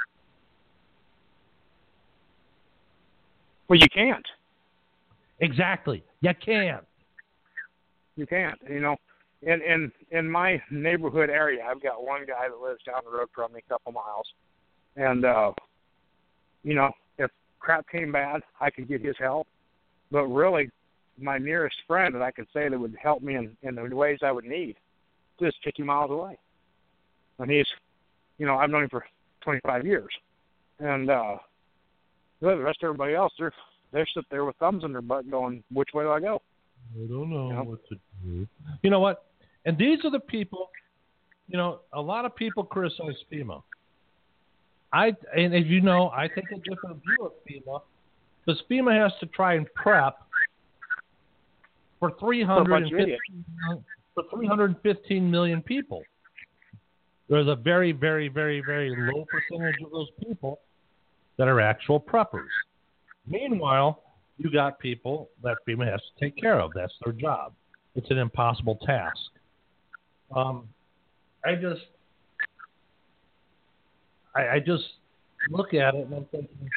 Well, you can't. Exactly. You can't. You can't. You know, in in in my neighborhood area, I've got one guy that lives down the road from me, a couple miles, and uh, you know, if crap came bad, I could get his help. But really, my nearest friend that I could say that would help me in, in the ways I would need, just fifty miles away. And he's, you know, I've known him for twenty-five years, and uh, the rest of everybody else, they're they're sitting there with thumbs in their butt, going, "Which way do I go?" I don't know you know? what to do. You know what? And these are the people. You know, a lot of people criticize FEMA. I and as you know, I take a different view of FEMA because FEMA has to try and prep for three hundred fifteen, for three hundred fifteen million people. There's a very, very, very, very low percentage of those people that are actual preppers. Meanwhile, you got people that FEMA has to take care of. That's their job. It's an impossible task. Um, I just, I, I just look at it and I'm thinking,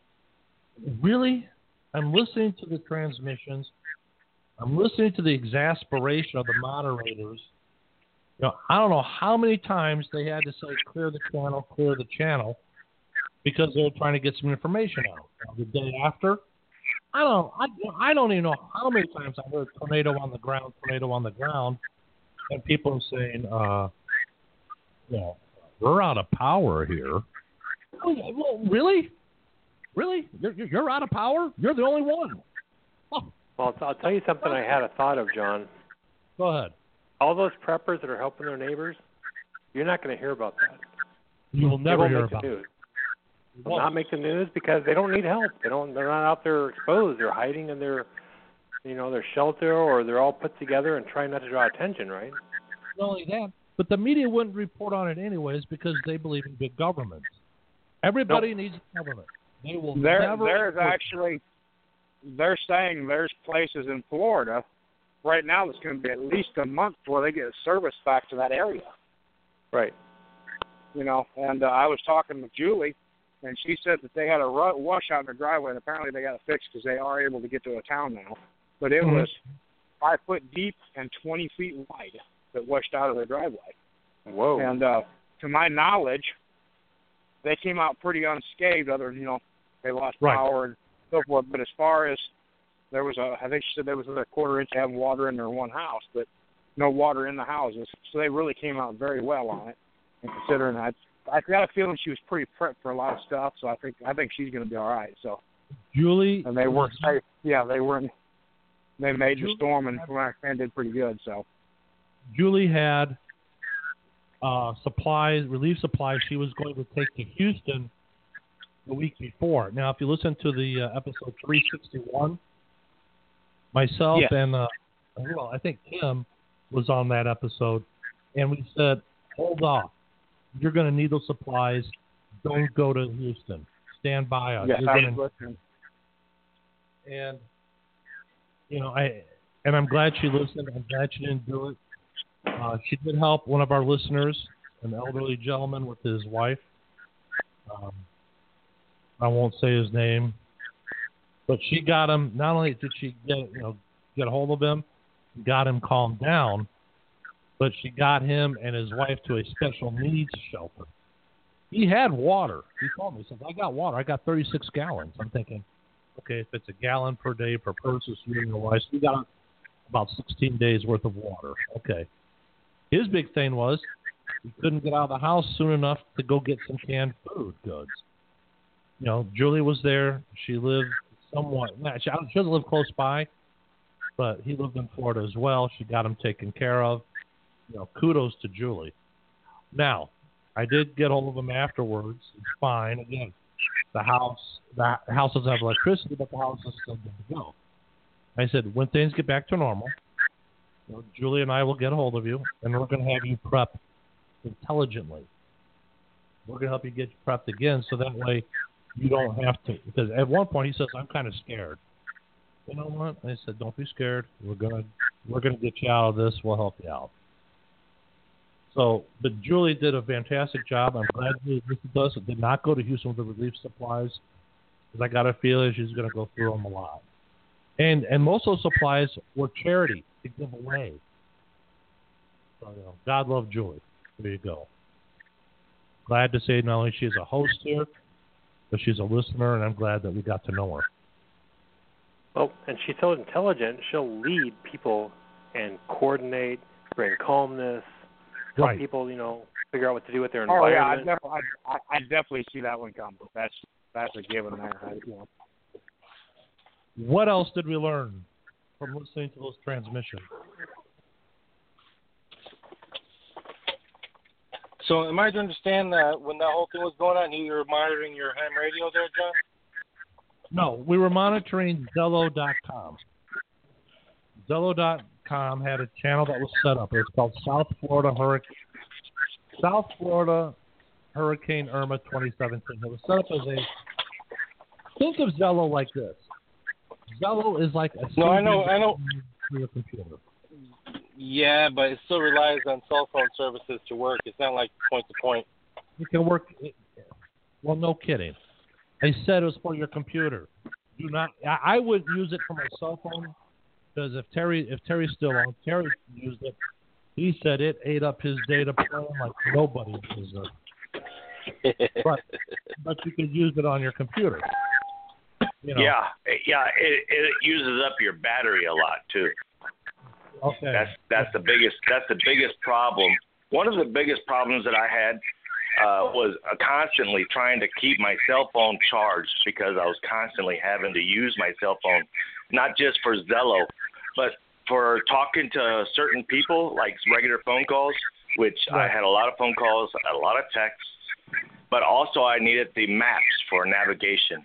really? I'm listening to the transmissions. I'm listening to the exasperation of the moderators. You know, I don't know how many times they had to say, clear the channel, clear the channel, because they were trying to get some information out. The day after, I don't, I, I don't even know how many times I heard tornado on the ground, tornado on the ground, and people are saying, uh, you know, we're out of power here. Well, really? Really? You're, you're out of power? You're the only one. Oh. Well, I'll tell you something I had a thought of, John. Go ahead. All those preppers that are helping their neighbors, you're not going to hear about that. You will never hear about it. Will not make the news because they don't need help. They don't. They're not out there exposed. They're hiding in their, you know, their shelter, or they're all put together and trying not to draw attention. Right? Not only that, but the media wouldn't report on it anyways because they believe in big government. Everybody nope. needs government. They will there, never. There's actually, they're saying there's places in Florida right now that's going to be at least a month before they get service back to that area. Right. You know, and uh, I was talking with Julie, and she said that they had a ru- washout in their driveway, and apparently they got it fixed because they are able to get to a town now. But it mm-hmm. was five foot deep and twenty feet wide that washed out of their driveway. Whoa. And uh, to my knowledge, they came out pretty unscathed, other than, you know, they lost right. power and so forth. But as far as there was a, I think she said there was a quarter inch of water in their one house, but no water in the houses. So they really came out very well on it. And considering that, I got a feeling she was pretty prepped for a lot of stuff. So I think I think she's going to be all right. So Julie, and they were safe. Yeah, they were. They made Julie, the storm and from what I understand did pretty good. So Julie had uh, supplies, relief supplies. She was going to take to Houston the week before. Now, if you listen to the uh, episode three sixty-one. Myself yes. and, uh, well, I think Tim was on that episode, and we said, hold off. You're going to need those supplies. Don't go to Houston. Stand by us. Yes, You're I gonna... was listening. And, you know, I, and I'm glad she listened. I'm glad she didn't do it. Uh, she did help one of our listeners, an elderly gentleman with his wife. Um, I won't say his name. But she got him. Not only did she get you know get a hold of him, got him calmed down, but she got him and his wife to a special needs shelter. He had water. He told me, he said, "I got water. I got thirty-six gallons." I'm thinking, okay, if it's a gallon per day per person, you and your wife, so we got about sixteen days worth of water. Okay. His big thing was he couldn't get out of the house soon enough to go get some canned food goods. You know, Julie was there. She lived. Somewhat. She doesn't live close by, but he lived in Florida as well. She got him taken care of. You know, kudos to Julie. Now, I did get hold of him afterwards. It's fine. Again, the house, the house doesn't have electricity, but the house is still good to go. I said, when things get back to normal, you know, Julie and I will get a hold of you, and we're going to have you prep intelligently. We're going to help you get prepped again, so that way you don't have to, because at one point he says, I'm kind of scared. You know what? I said, don't be scared. We're going to We're going to get you out of this. We'll help you out. So, but Julie did a fantastic job. I'm glad you listened to us. It did not go to Houston with the relief supplies because I got a feeling she's going to go through them a lot. And and most of those supplies were charity to give away. So, you know, God love Julie. There you go. Glad to say not only she's a host here, but she's a listener, and I'm glad that we got to know her. Well, and she's so intelligent, she'll lead people and coordinate, bring calmness, help Right. people, you know, figure out what to do with their Oh yeah, I environment. definitely, I, I definitely see that one coming. That's that's a given there. I, you know. What else did we learn from listening to those transmissions? So am I to understand that when that whole thing was going on, you were monitoring your ham radio there, John? No, we were monitoring Zello dot com. Zello dot com had a channel that was set up. It was called South Florida Hurricane South Florida Hurricane Irma twenty seventeen. It was set up as a think of Zello like this. Zello is like a No, I know, I know. for your computer. Yeah, but it still relies on cell phone services to work. It's not like point to point. It can work. Well, no kidding. I said it was for your computer. Do not. I, I would use it for my cell phone because if Terry, if Terry's still on, Terry used it. He said it ate up his data plan like nobody does it. But but you could use it on your computer. You know. Yeah, yeah, it, it uses up your battery a lot too. Okay. That's that's the biggest that's the biggest problem. One of the biggest problems that I had uh, was uh, constantly trying to keep my cell phone charged because I was constantly having to use my cell phone, not just for Zello, but for talking to certain people, like regular phone calls, which Right. I had a lot of phone calls, a lot of texts, but also I needed the maps for navigation.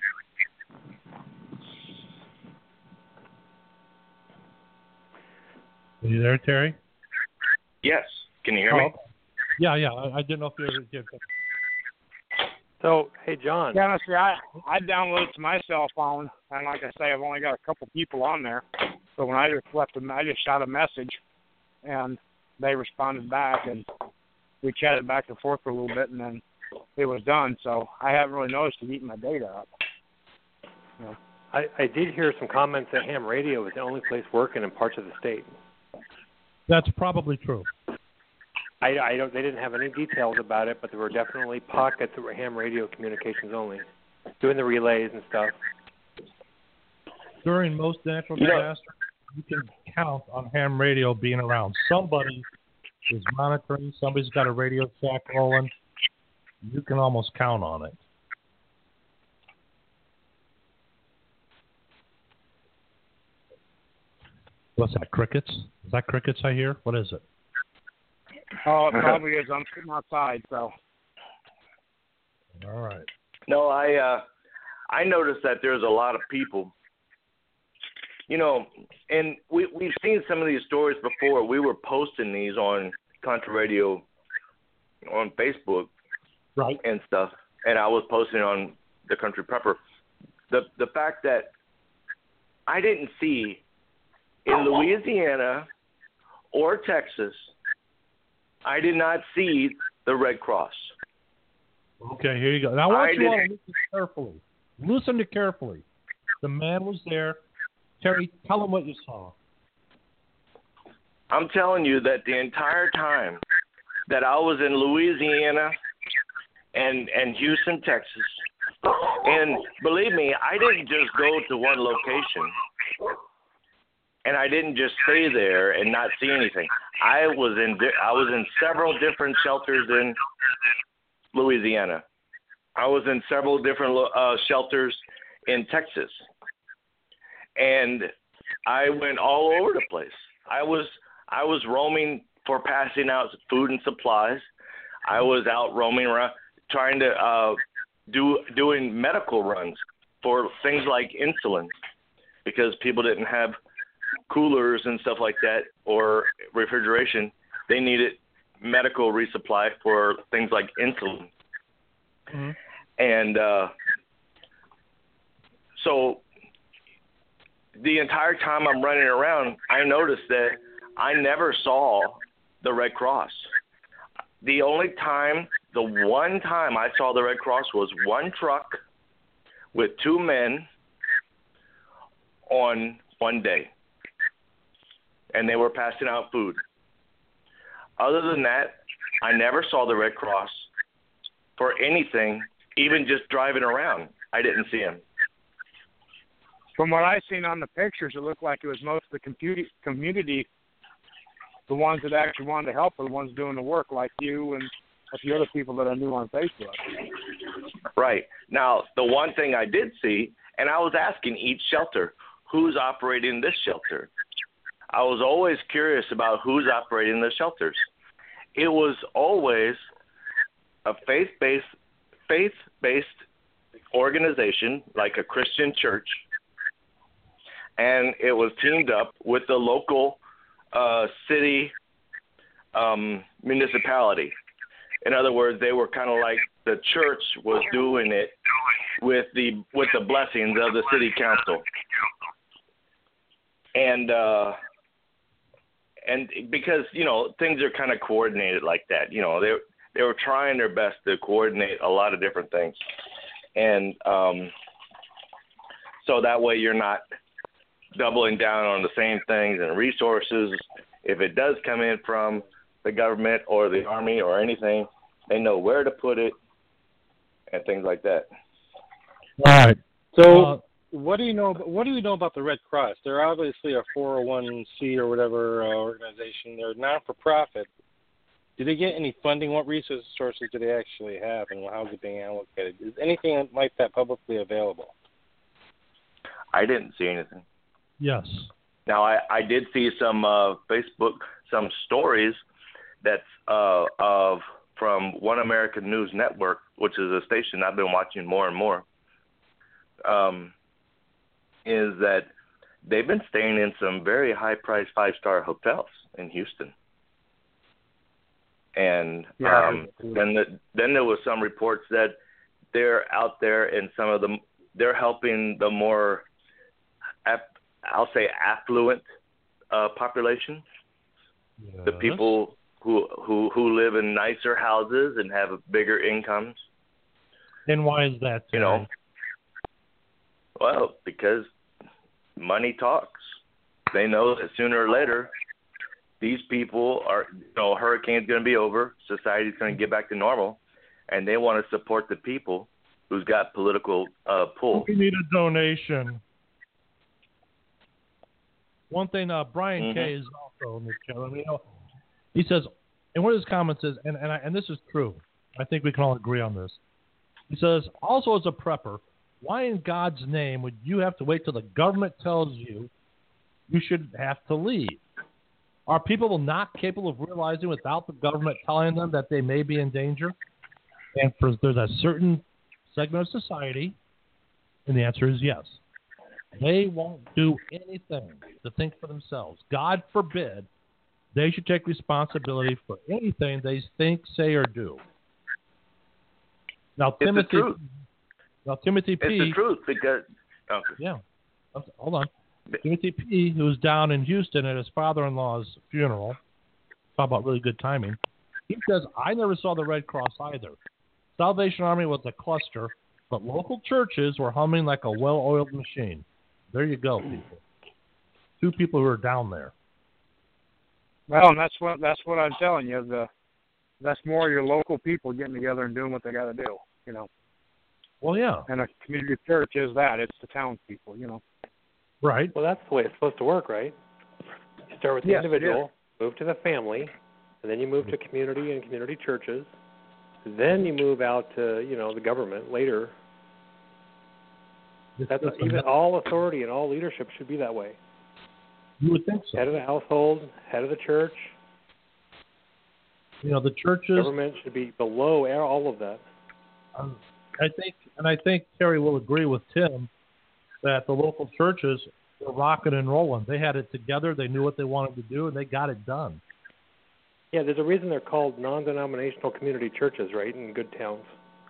Are you there, Terry? Yes. Can you hear me? Oh, yeah, yeah. I, I didn't know if you were. You So, hey, John. Yeah, honestly, I I downloaded it to my cell phone, and like I say, I've only got a couple people on there. So when I just left them, I just shot a message, and they responded back, and we chatted back and forth for a little bit, and then it was done. So I haven't really noticed it eating my data up. You know. I, I did hear some comments that ham radio is the only place working in parts of the state. That's probably true. I, I don't. They didn't have any details about it, but there were definitely pockets that were ham radio communications only, doing the relays and stuff. During most natural Yeah. disasters, you can count on ham radio being around. Somebody is monitoring. Somebody's got a radio shack rolling. You can almost count on it. What's that, crickets? Is that crickets I hear? What is it? Oh, it probably is. I'm sitting outside, so. All right. No, I uh, I noticed that there's a lot of people. You know, and we we've seen some of these stories before. We were posting these on Contra Radio on Facebook, Right. and stuff, and I was posting on the Country Prepper. The the fact that I didn't see in Louisiana or Texas, I did not see the Red Cross. Okay, here you go. Now, I want I you all to didn't- listen carefully. Listen to carefully. The man was there. Terry, tell him what you saw. I'm telling you that the entire time that I was in Louisiana and and Houston, Texas, and believe me, I didn't just go to one location, and I didn't just stay there and not see anything. I was in di- I was in several different shelters in Louisiana. I was in several different lo- uh, shelters in Texas, and I went all over the place. I was I was roaming for passing out food and supplies. I was out roaming around trying to uh, do doing medical runs for things like insulin because people didn't have coolers and stuff like that or refrigeration. They needed medical resupply for things like insulin. Mm-hmm. And uh, so the entire time I'm running around, I noticed that I never saw the Red Cross. The only time, the one time I saw the Red Cross was one truck with two men on one day, and they were passing out food. Other than that, I never saw the Red Cross for anything, even just driving around. I didn't see them. From what I've seen on the pictures, it looked like it was most of the community, community, the ones that actually wanted to help, are the ones doing the work, like you and a few other people that I knew on Facebook. Right. Now, the one thing I did see, and I was asking each shelter, who's operating this shelter? I was always curious about who's operating the shelters. It was always a faith-based, faith-based organization, like a Christian church, and it was teamed up with the local uh, city um, municipality. In other words, they were kind of like the church was doing it with the with the blessings of the city council, and uh, and because you know things are kind of coordinated like that. You know they they were trying their best to coordinate a lot of different things, and um, so that way you're not doubling down on the same things and resources. If it does come in from the government or the army or anything, they know where to put it and things like that. All right. So, Uh, what do you know? What do you know about the Red Cross? They're obviously a four oh one c or whatever uh, organization. They're not for profit. Do they get any funding? What resources do they actually have, and how is it being allocated? Is anything like that publicly available? I didn't see anything. yes. Now, I, I did see some uh, Facebook, some stories that's uh, of from One American News Network, which is a station I've been watching more and more, um, is that they've been staying in some very high-priced five-star hotels in Houston. And Yeah. um, then the, then there was some reports that they're out there and some of them, they're helping the more, I'll say, affluent uh, population, Yes. the people who, who who live in nicer houses and have bigger incomes. And why is that? You know, well, because money talks. They know that sooner or later, these people are, you know, hurricane's going to be over, society's going to get back to normal, and they want to support the people who's got political uh, pull. We need a donation. One thing, uh, Brian Mm-hmm. K is also in the chat. I mean, you know, he says, and one of his comments is, and and, I, and this is true. I think we can all agree on this. He says, also as a prepper, why in God's name would you have to wait till the government tells you you should have to leave? Are people not capable of realizing without the government telling them that they may be in danger? And for, there's a certain segment of society, and the answer is yes. They won't do anything to think for themselves. God forbid they should take responsibility for anything they think, say, or do. Now, It's Timothy, the truth. now Timothy P. It's the truth because okay. Yeah, hold on. Timothy P., who's down in Houston at his father-in-law's funeral, talk about really good timing. He says, I never saw the Red Cross either. Salvation Army was a cluster, but local churches were humming like a well-oiled machine. There you go, people. Two people who are down there. Well, and that's what that's what I'm telling you. The that's more your local people getting together and doing what they got to do. You know. Well, yeah. And a community church is that. It's the townspeople. You know. Right. Well, that's the way it's supposed to work, right? You start with the Yes, individual, move to the family, and then you move to community and community churches. Then you move out to, you know, the government later. That's a, even all authority and all leadership should be that way. You would think so. Head of the household, head of the church. You know, the churches. Government should be below all of that. Um, I think, and I think Terry will agree with Tim, that the local churches were rocking and rolling. They had it together. They knew what they wanted to do, and they got it done. Yeah, there's a reason they're called non-denominational community churches, right, in good towns.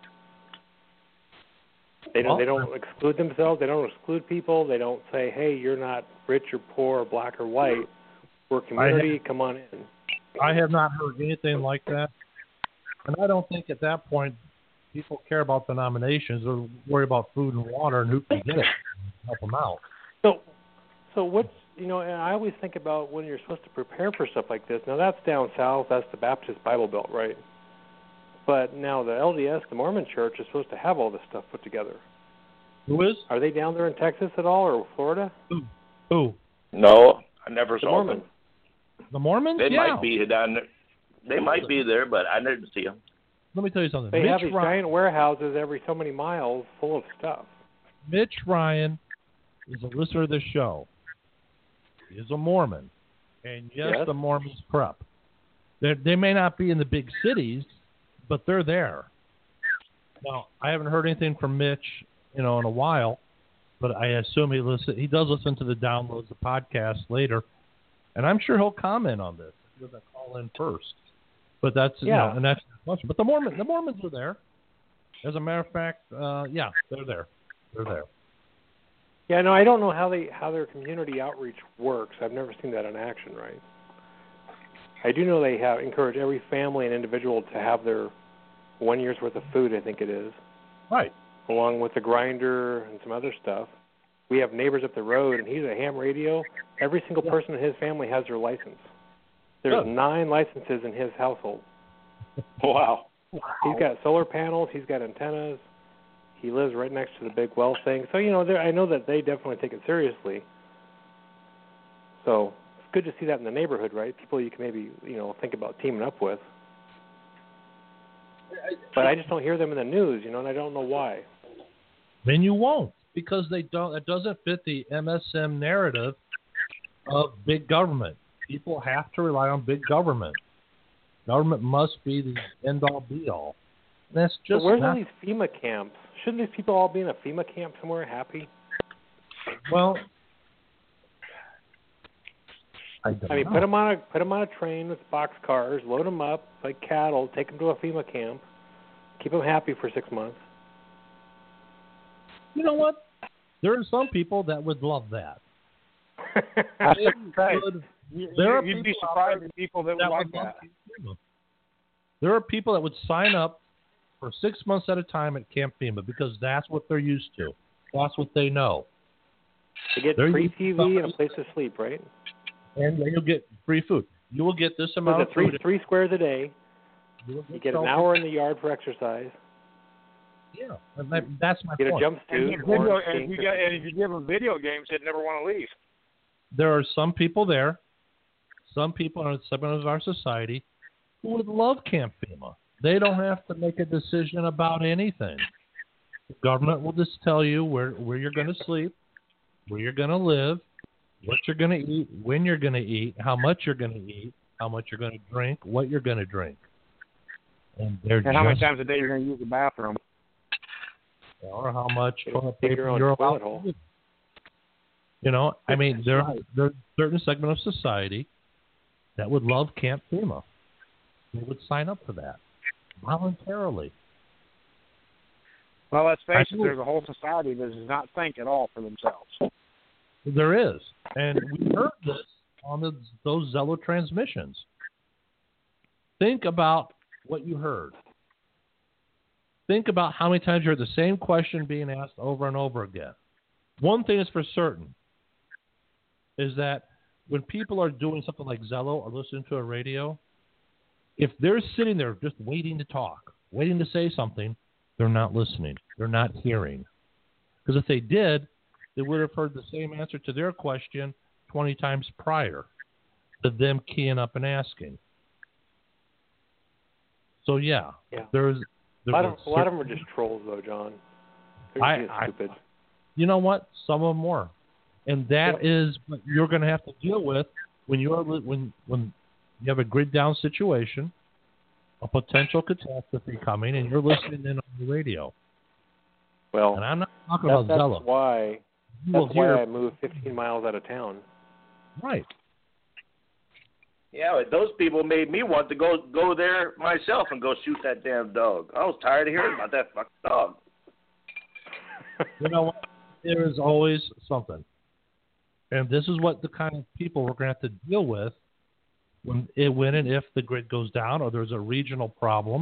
They don't, they don't exclude themselves. They don't exclude people. They don't say, hey, you're not rich or poor or black or white. We're a community. Have, come on in. I have not heard anything like that. And I don't think at that point people care about the nominations or worry about food and water and who can get it, help them out. So, so what's, you know, and I always think about when you're supposed to prepare for stuff like this. Now, that's down south. That's the Baptist Bible Belt, right? But now the L D S, the Mormon Church, is supposed to have all this stuff put together. Who is? Are they down there in Texas at all or Florida? Who? Who? No, I never the saw Mormons. them. The Mormons? They yeah. might be down there. They might be there, but I didn't see them. Let me tell you something. They Mitch have these Ryan, giant warehouses every so many miles full of stuff. Mitch Ryan is a listener of this show. He is a Mormon. And yes, yes. the Mormons prep. They're, they may not be in the big cities, but they're there. Now, I haven't heard anything from Mitch, you know, in a while, but I assume he listen. He does listen to the downloads, the podcast later, and I'm sure he'll comment on this. He doesn't call in first, but that's yeah, you know, and that's the question. But the Mormon, the Mormons are there. As a matter of fact, uh, yeah, they're there. They're there. Yeah, no, I don't know how they how their community outreach works. I've never seen that in action, right? I do know they have encourage every family and individual to have their one year's worth of food, I think it is. Right. Along with the grinder and some other stuff. We have neighbors up the road, and he's a ham radio. Every single yeah. person in his family has their license. There's Good. nine licenses in his household. Wow. He's got solar panels. He's got antennas. He lives right next to the big well thing. So, you know, I know that they definitely take it seriously. So it's good to see that in the neighborhood, right? People you can maybe, you know, think about teaming up with. But I just don't hear them in the news, you know, and I don't know why. Then you won't, because they don't. It doesn't fit the M S M narrative of big government. People have to rely on big government. Government must be the end-all, be-all. And that's just but where's not... all these FEMA camps? Shouldn't these people all be in a FEMA camp somewhere happy? Well, I don't I mean, know. put them on a put them on a train with box cars, load them up like cattle, take them to a FEMA camp, keep them happy for six months. You know what? There are some people that would love that. Right. Would, you, there are you'd be people surprised at people that, that would like would love that. FEMA. There are people that would sign up for six months at a time at Camp FEMA because that's what they're used to. That's what they know. They get They're free T V somebody, and a place to sleep, right? And then you'll get free food. You will get this So amount the of three food. three squares a day. You, will You get self- an hour in the yard for exercise. Yeah, and that, that's my Get a point. jump And, suit. if video, orange and, if you pink, get, and if you give them video games, they'd never want to leave. There are some people there, some people in a segment of our society who would love Camp FEMA. They don't have to make a decision about anything. The government will just tell you where, where you're going to sleep, where you're going to live, what you're going to eat, when you're going to eat, how much you're going to eat, how much you're going to drink, what you're going to drink. And they're And how many just, times a day you're going to use the bathroom. or how much toilet Dig paper your own you're toilet allowed hole. to use. You know, I mean, there there's a certain segment of society that would love Camp FEMA. They would sign up for that voluntarily. Well, let's face I it, do. there's a whole society that does not think at all for themselves. There is, and we heard this on the, those Zello transmissions. Think about what you heard. Think about how many times you heard the same question being asked over and over again. One thing is for certain is that when people are doing something like Zello or listening to a radio, if they're sitting there just waiting to talk, waiting to say something, they're not listening. They're not hearing. Because if they did, they would have heard the same answer to their question twenty times prior to them keying up and asking. So, yeah, Yeah. there's... A lot, of, a lot of them are just trolls, though, John. They're I, just I, stupid. you know what? Some of them were. And that Yeah. is what you're going to have to deal with when you're when when you have a grid down situation, a potential catastrophe coming, and you're listening in on the radio. Well, And I'm not talking that, about that's Zello. why You will that's why hear, I moved fifteen miles out of town. right. Yeah, but those people made me want to go go there myself and go shoot that damn dog. I was tired of hearing about that fucking dog. You know what? There is always something. And this is what the kind of people we're going to have to deal with when, it, when and if the grid goes down or there's a regional problem.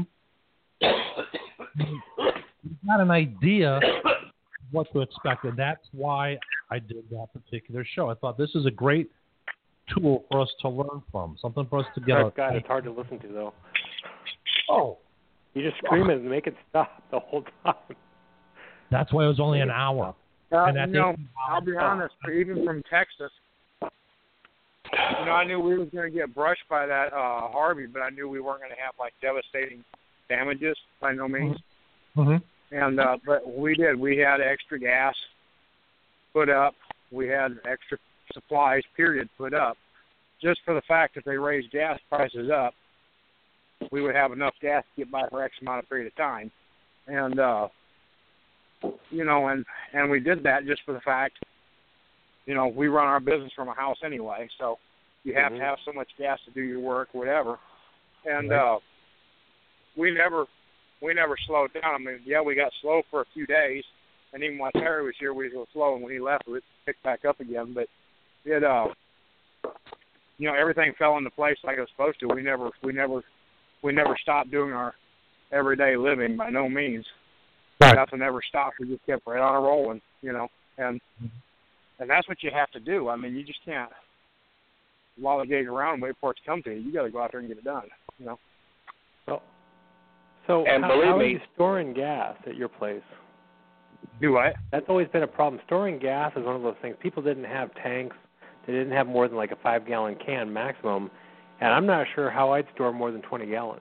You've got an idea of what to expect, and that's why I did that particular show. I thought this is a great tool for us to learn from, something for us to get out. God, it's hard to listen to, though. Oh. You just scream it and make it stop the whole time. That's why it was only an hour. Uh, and that you know, I'll be honest, even from Texas, you know, I knew we was going to get brushed by that uh, Harvey, but I knew we weren't going to have, like, devastating damages by no means. Mm-hmm. And uh, but we did. We had extra gas put up. We had extra supplies, period, put up. Just for the fact that they raised gas prices up, we would have enough gas to get by for X amount of period of time. And, uh, you know, and, and we did that just for the fact, you know, we run our business from a house anyway, so you have mm-hmm. to have so much gas to do your work, whatever. And right. uh, we never we never slowed down. I mean, yeah, we got slow for a few days, and even while Terry was here, we were slow, and when he left, we picked back up again. But it, uh, you know, everything fell into place like it was supposed to. We never, we never, we never stopped doing our everyday living by no means. Right. Nothing ever stopped. We just kept right on a rolling, you know, and and that's what you have to do. I mean, you just can't lollygag around and wait for it to come to you. You got to go out there and get it done, you know. Well, so And how, believe how are me- you storing gas at your place? Do what? That's always been a problem. Storing gas is one of those things. People didn't have tanks. They didn't have more than like a five-gallon can maximum, and I'm not sure how I'd store more than twenty gallons.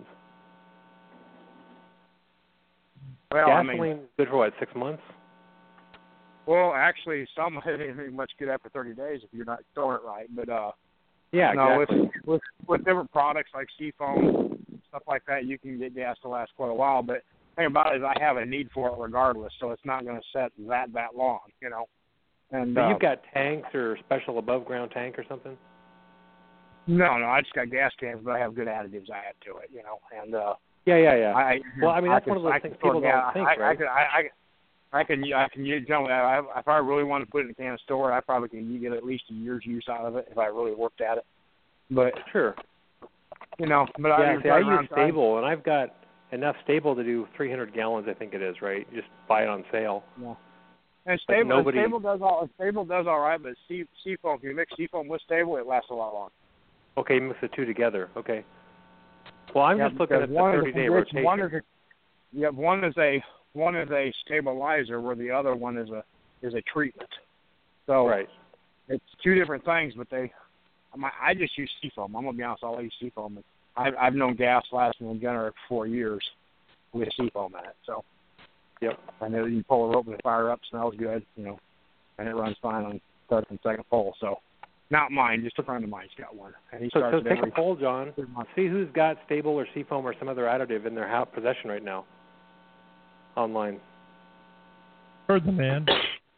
Well, Gasoline I mean, is good for, what, six months? well, actually, some ain't much good after thirty days if you're not storing it right. But uh, Yeah, no, exactly. with, with with different products like Seafoam, stuff like that, you can get gas to last quite a while. But the thing about it is, I have a need for it regardless, so it's not going to set that that long, you know. And So uh, you've got tanks or special above-ground tank or something? no, no, I just got gas cans, but I have good additives I add to it, you know. And uh, Yeah, yeah, yeah. I Well, I mean, that's can, one of those I things can people store don't gas. think, I, right? I, can, I, I, I can, I can use, generally, I, if I really want to put it in a can of store, I probably can get at least a year's use out of it if I really worked at it. But Sure. you know, but Yeah, I, see, I use Stable, and I've got enough Stable to do three hundred gallons, I think it is, right? You just buy it on sale. Yeah. And Stable, nobody- and Stable does all Stable does all right, but sea, Seafoam, if you mix Seafoam with Stable, it lasts a lot longer. Okay, you mix the two together. Okay. Well, I'm Yeah, just looking because at the one is a thirty-day condition- rotation. One is a, yeah, one is a one is a stabilizer, where the other one is a is a treatment. So Right. it's two different things, but they. I, I just use Seafoam. I'm gonna be honest. I'll use Seafoam. I've I've known gas lasting in a generator for four years with Seafoam in it. So. Yep. I know you pull it open, the fire up, smells good, you know, and it runs fine on third and second pull. So, not mine, just a friend of mine's got one, and he So, starts so it take every a poll, John. three months. See who's got Stable or Seafoam or some other additive in their house possession right now. Online. Heard the man.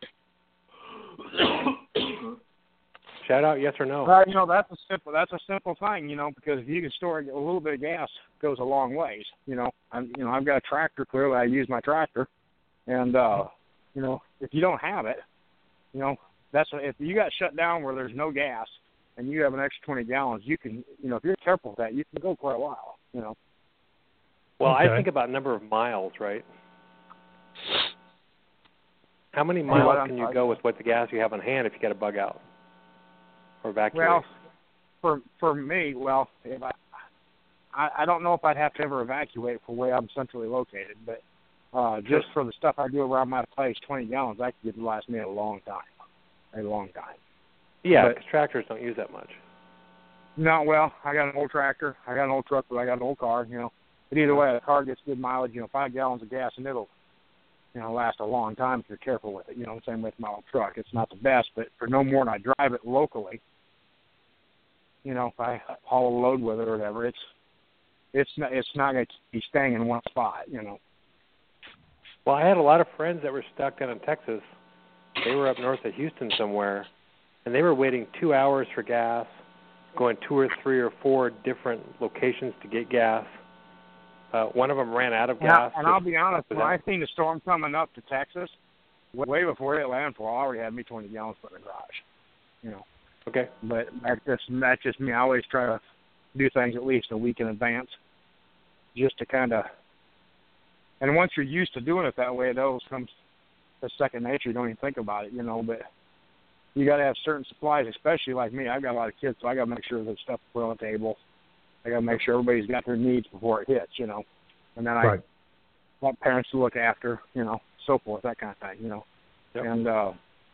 Shout out, yes or no. Well, you know, that's a simple that's a simple thing, you know, because if you can store a little bit of gas, goes a long ways. You know, I'm you know I've got a tractor. Clearly, I use my tractor, and uh, you know, if you don't have it, you know, that's if you got shut down where there's no gas, and you have an extra twenty gallons, you can, you know, if you're careful with that, you can go quite a while. You know. Well, Okay. I think about number of miles, right? How many Well, miles I'm can you sorry. go with what the gas you have on hand if you get a bug out or evacuate? Well, for for me, well, if I, I I don't know if I'd have to ever evacuate for where I'm centrally located, but uh, just for the stuff I do around my place, twenty gallons, I could get to last me a long time, a long time. yeah, but- because tractors don't use that much. No, well, I got an old tractor, I got an old truck, but I got an old car, you know. But either way, the car gets good mileage, you know, five gallons of gas, and it'll, you know, last a long time if you're careful with it. You know, same with my old truck. It's not the best, but for no more than I drive it locally, you know, if I haul a load with it or whatever, it's it's not it's not going to be staying in one spot, you know. Well, I had a lot of friends that were stuck down in Texas. They were up north of Houston somewhere, and they were waiting two hours for gas, going two or three or four different locations to get gas. Uh, one of them ran out of And, I, gas. and I'll be honest, Was when that- I seen the storm coming up to Texas, way before it hit landfall, I already had me twenty gallons put in the garage. you know. Okay. But that's just that's just me. I always try to do things at least a week in advance, just to kind of. And once you're used to doing it that way, it always comes as second nature. You don't even think about it, you know. But you got to have certain supplies, especially like me. I've got a lot of kids, so I got to make sure that stuff's put on the table. I got to make sure everybody's got their needs before it hits, you know. And then I right. want parents to look after, you know, so forth, that kind of thing, you know. Yep. And uh,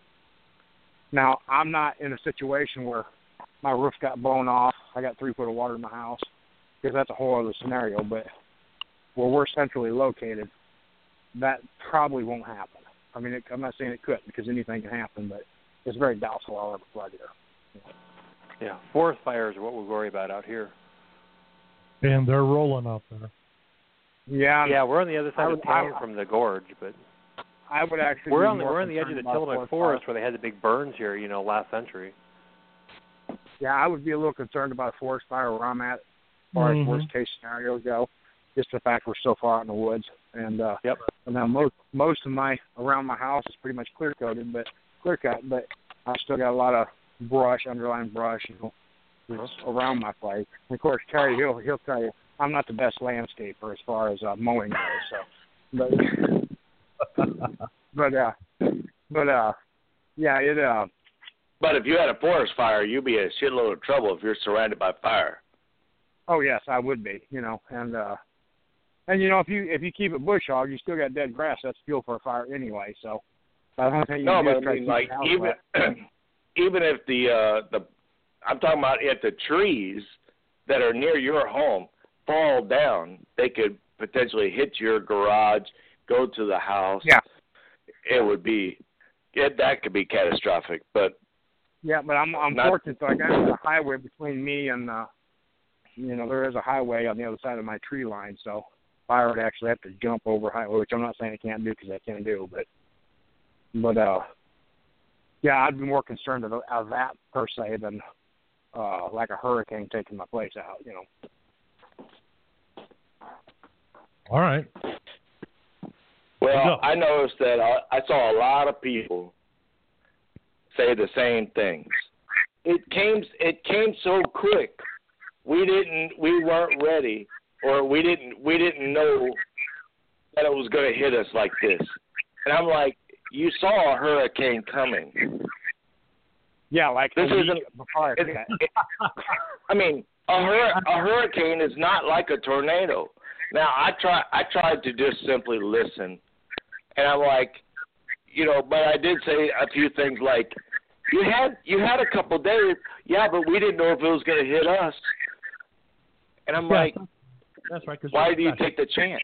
now I'm not in a situation where my roof got blown off. I got three foot of water in my house, because that's a whole other scenario. But where we're centrally located, that probably won't happen. I mean, it, I'm not saying it couldn't, because anything can happen, but it's very doubtful I'll ever flood here. You know. Yeah, forest fires are what we worry about out here. And they're rolling out there. Yeah, yeah, we're on the other side would, of town I, from the gorge, but I would actually. We're be on the more we're on the edge of the concerned Tillamook about Forest, fire. where they had the big burns here, you know, last century. Yeah, I would be a little concerned about a forest fire where I'm at, as far mm-hmm. as worst case scenarios go. Just the fact we're so far out in the woods, and uh, yep. And now most most of my around my house is pretty much clear coated, but clear cut, but I still got a lot of brush, underlying brush, you know, that's around my place. And of course, Terry, he'll he'll tell you I'm not the best landscaper as far as uh, mowing goes. So, but but uh, but uh, yeah, it uh. But if you had a forest fire, you'd be in a shitload of trouble if you're surrounded by fire. Oh yes, I would be, you know, and uh, and you know if you if you keep it bush hog, you still got dead grass. That's fuel for a fire anyway. So I don't think you no, can but just try I mean, to like keep the house even wet. even if the uh, the I'm talking about if the trees that are near your home fall down, they could potentially hit your garage, go to the house. Yeah, it would be yeah, that could be catastrophic. But yeah, but I'm I'm not, fortunate. So I got a highway between me and uh, you know there is a highway on the other side of my tree line. So fire would actually have to jump over highway, which I'm not saying I can't do because I can do, but but uh. Yeah, I'd be more concerned of, of that per se than uh, like a hurricane taking my place out, you know. All right. Well, I noticed that I, I saw a lot of people say the same things. It came it came so quick. We didn't we weren't ready, or we didn't we didn't know that it was going to hit us like this. And I'm like, you saw a hurricane coming. Yeah, like this a isn't. Before I, it, it, I mean, a, hur- a hurricane is not like a tornado. Now, I try. I tried to just simply listen, and I'm like, you know, but I did say a few things like, you had you had a couple days, yeah, but we didn't know if it was going to hit us. And I'm yeah, like, that's right. Why do you take the chance?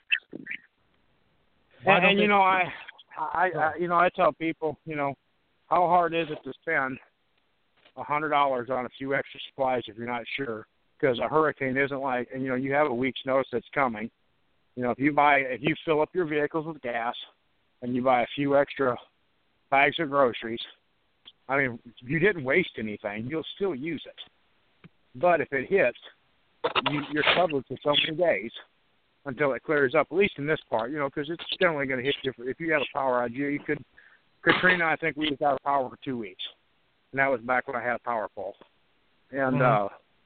And, and you know, I, I, I, you know, I tell people, you know, how hard is it to spend a hundred dollars on a few extra supplies if you're not sure? Because a hurricane isn't like, and you know, you have a week's notice that's coming. You know, if you buy, if you fill up your vehicles with gas, and you buy a few extra bags of groceries, I mean, you didn't waste anything. You'll still use it. But if it hits, you, you're covered for so many days until it clears up, at least in this part, you know, because it's generally going to hit you. If you have a power outage, you could, Katrina, I think we was out of power for two weeks. And that was back when I had a power pole. And, mm-hmm. uh,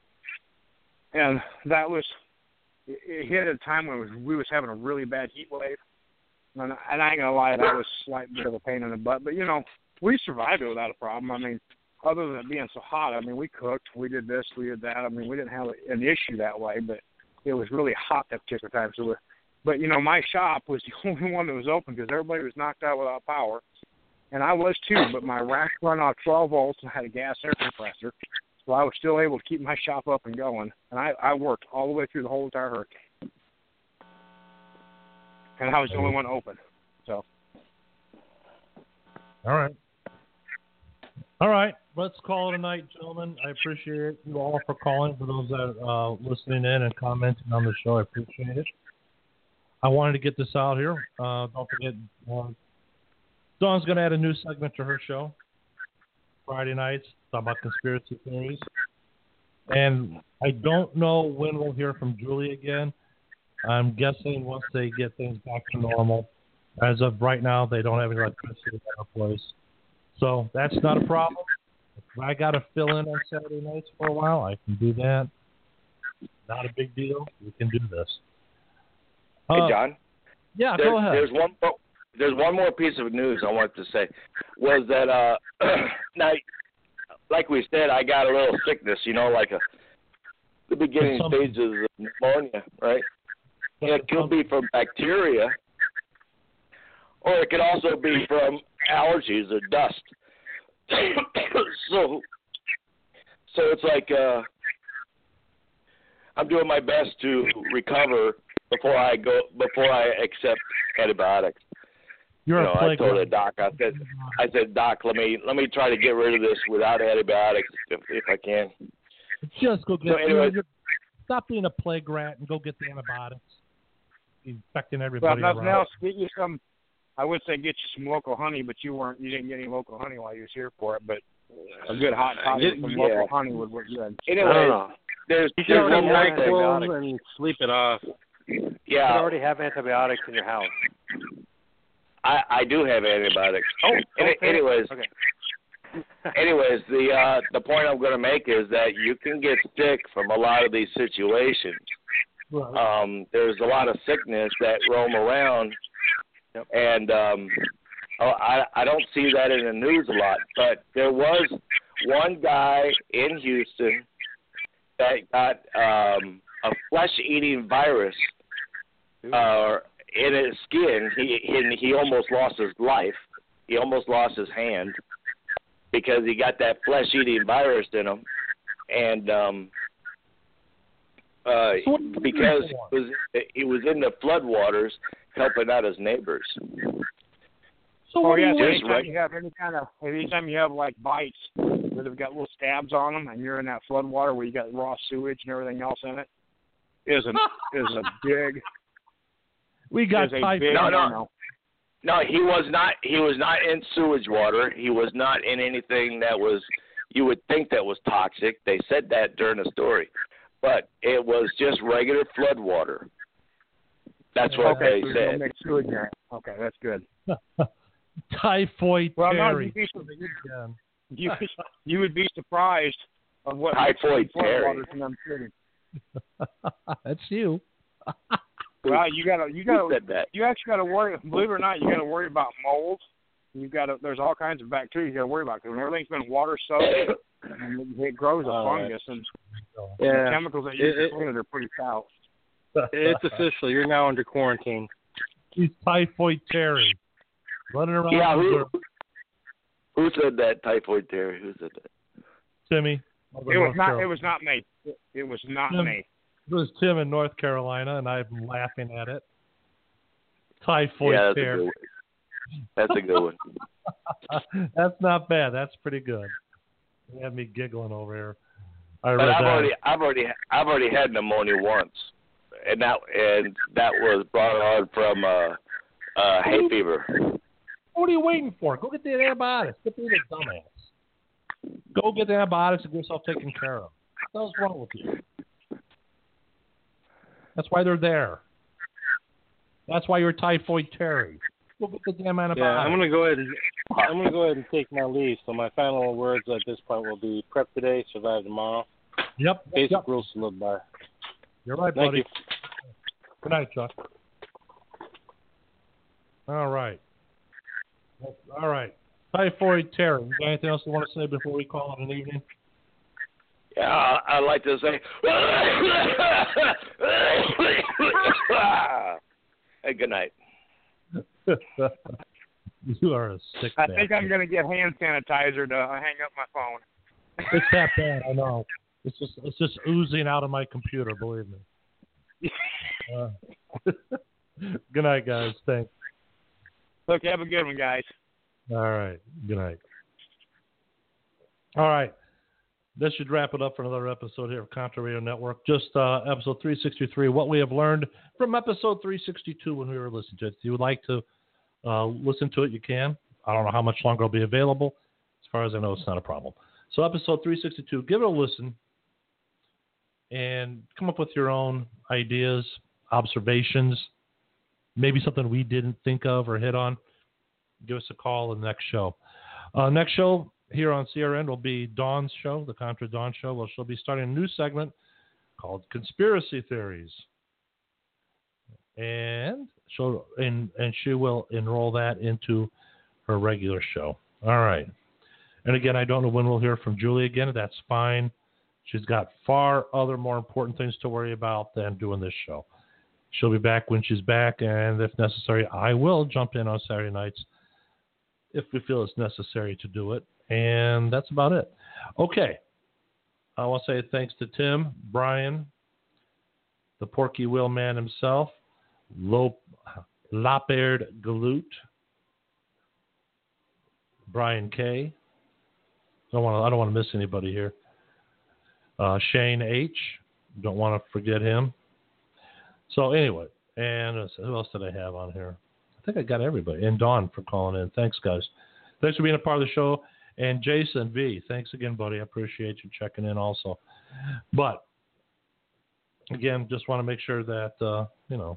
and that was, it, it hit at a time when it was, we was having a really bad heat wave. And, and I ain't going to lie, that was a slight bit of a pain in the butt. But, you know, we survived it without a problem. I mean, other than it being so hot, I mean, we cooked, we did this, we did that. I mean, we didn't have an issue that way, but it was really hot that particular time. So, we, but you know, my shop was the only one that was open because everybody was knocked out without power, and I was too. But my rack run on twelve volts and had a gas air compressor, so I was still able to keep my shop up and going. And I, I worked all the way through the whole entire hurricane, and I was the only one open. So, all right. All right, let's call it a night, gentlemen. I appreciate you all for calling, for those that are uh, listening in and commenting on the show. I appreciate it. I wanted to get this out here. Uh, don't forget, uh, Dawn's going to add a new segment to her show, Friday nights, talk about conspiracy theories. And I don't know when we'll hear from Julie again. I'm guessing once they get things back to normal. As of right now, they don't have any electricity in our place. So that's not a problem. If I got to fill in on Saturday nights for a while, I can do that. Not a big deal. We can do this. Hey, Uh, John. Yeah, there, go ahead. There's one. More, there's one more piece of news I wanted to say. Was that uh, now, like we said, I got a little sickness. You know, like a the beginning Some- stages of pneumonia, right? And it could be from bacteria, or it could also be from allergies or dust. so, so it's like uh, I'm doing my best to recover before I go before I accept antibiotics. You're you know, a I plague told the rat. doc, I said, I said, Doc, let me let me try to get rid of this without antibiotics if, if I can. Just go get. So anyways- you're- stop being a plague rat and go get the antibiotics. Infecting Well, everybody if nothing around. else, get you some. I would say get you some local honey, but you weren't. You didn't get any local honey while you was here for it. But a good hot toddy with some Yeah. local honey would work good. I Anyway, don't know. there's You should there's already one more have thing. antibiotics. NyQuil and sleep it off. You should Yeah, already have antibiotics in your house. I I do have antibiotics. Oh, Any, don't say it. anyways, Okay. anyways, the uh, the point I'm going to make is that you can get sick from a lot of these situations. Right. Um, there's a lot of sickness that roam around, Yep. and um, oh, I I don't see that in the news a lot. But there was one guy in Houston that got um, a flesh-eating virus uh, in his skin. He, he he almost lost his life. He almost lost his hand because he got that flesh-eating virus in him, and um, uh, So what are you because doing he was he was in the floodwaters helping out his neighbors. So Oh what yeah, do so you just anytime right- you have any kind of, anytime you have like bites where they've got little stabs on them, and you're in that flood water where you got raw sewage and everything else in it, is a is a big We got is a typhoid. big No, no. no. No, he was not. He was not in sewage water. He was not in anything that was. You would think that was toxic. They said that during the story, but it was just regular flood water. That's what Okay, they so there's no said. mixed sewage in it. Okay, that's good. Typhoid Well, no, Terry. you'd be, Again. you you would be surprised of what Typhoid flood Terry. water from them cities. That's you. Well, you gotta you Who gotta said that? you actually gotta worry. Believe it or not, you gotta worry about mold. You gotta there's all kinds of bacteria you gotta worry about because when everything's been water soaked, and it grows a All right. fungus and Yeah, the chemicals that you use It- to clean it are pretty foul. it's official. You're now under quarantine. He's Typhoid Terry. Running around. Yeah, with who, her- who said that? Typhoid Terry. Who said that? Timmy. It was not. It was not me. It, it was not Tim. me. It was Tim in North Carolina, and I'm laughing at it. Typhoid yeah, that's a good Terry. one. That's a good one. That's not bad. That's pretty good. You had me giggling over here. I But read I've that. already, I've already, I've already had pneumonia once, and that, and that was brought on from uh, uh, hay fever. What are you waiting for? Go get the antibiotics. Get being a dumbass. Go get the antibiotics and get yourself taken care of. What the hell's wrong with you? That's why they're there. That's why you're Typhoid Terry. Go get the damn antibiotics. Yeah, I'm gonna go ahead and I'm gonna go ahead and take my leave. So my final words at this point will be: prep today, survive tomorrow. Yep. Basic yep. rules to live by. You're right, Thank buddy. you. Good night, Chuck. All right. All right. Typhoid Terry. You got anything else you want to say before we call it an evening? Yeah, I- I'd like to say, hey, good night. You are a sick I man. think I'm gonna get hand sanitizer to uh, hang up my phone. It's that bad. I know. It's just it's just oozing out of my computer. Believe me. Uh, good night, guys. Thanks. Look, have a good one, guys. All right. Good night. All right. This should wrap it up for another episode here of Contra Radio Network. Just uh, episode three sixty-three, what we have learned from episode three sixty-two when we were listening to it. If you would like to uh, listen to it, you can. I don't know how much longer it'll be available. As far as I know, it's not a problem. So episode three sixty-two, give it a listen and come up with your own ideas, observations, maybe something we didn't think of or hit on. Give us a call in the next show. Uh, next show, here on C R N will be Dawn's show, the Contra Dawn show. Well, she'll be starting a new segment called Conspiracy Theories. And she'll and, and she will enroll that into her regular show. All right. And again, I don't know when we'll hear from Julie again. That's fine. She's got far other more important things to worry about than doing this show. She'll be back when she's back, and if necessary, I will jump in on Saturday nights if we feel it's necessary to do it. And that's about it. Okay. I want to say thanks to Tim, Brian, the Porky Will Man himself, Lop, Lopard Galoot, Brian K. Don't want to, I don't want to miss anybody here. Uh, Shane H. Don't want to forget him. So anyway, and uh, who else did I have on here? I think I got everybody. And Dawn for calling in. Thanks, guys. Thanks for being a part of the show. And Jason V, thanks again, buddy. I appreciate you checking in also. But, again, just want to make sure that, uh, you know,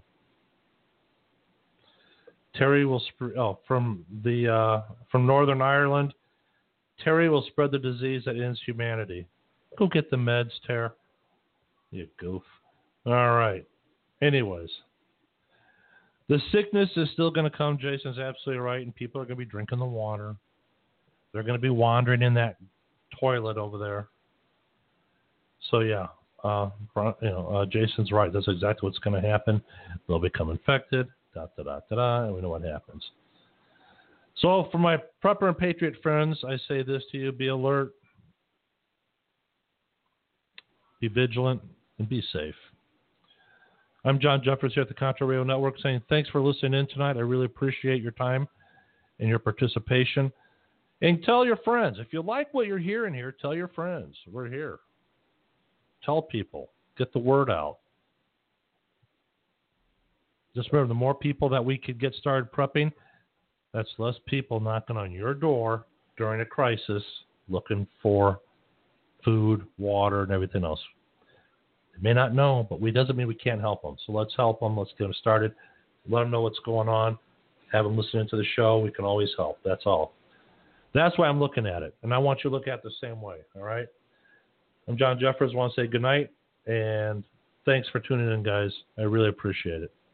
Terry will sp- oh, from the uh, from Northern Ireland, Terry will spread the disease that ends humanity. Go get the meds, Terry. You goof. All right. Anyways, the sickness is still going to come. Jason's absolutely right, and people are going to be drinking the water. They're going to be wandering in that toilet over there. So, yeah, uh, you know, uh, Jason's right. That's exactly what's going to happen. They'll become infected, da, da, da, da, da, and we know what happens. So, for my prepper and patriot friends, I say this to you. Be alert, be vigilant, and be safe. I'm John Jeffers here at the Contra Radio Network saying thanks for listening in tonight. I really appreciate your time and your participation. And tell your friends. If you like what you're hearing here, tell your friends. We're here. Tell people. Get the word out. Just remember, the more people that we could get started prepping, that's less people knocking on your door during a crisis looking for food, water, and everything else. They may not know, but we doesn't mean we can't help them. So let's help them. Let's get them started. Let them know what's going on. Have them listening to the show. We can always help. That's all. That's why I'm looking at it, and I want you to look at it the same way, all right? I'm John Jeffers. I want to say good night, and thanks for tuning in, guys. I really appreciate it.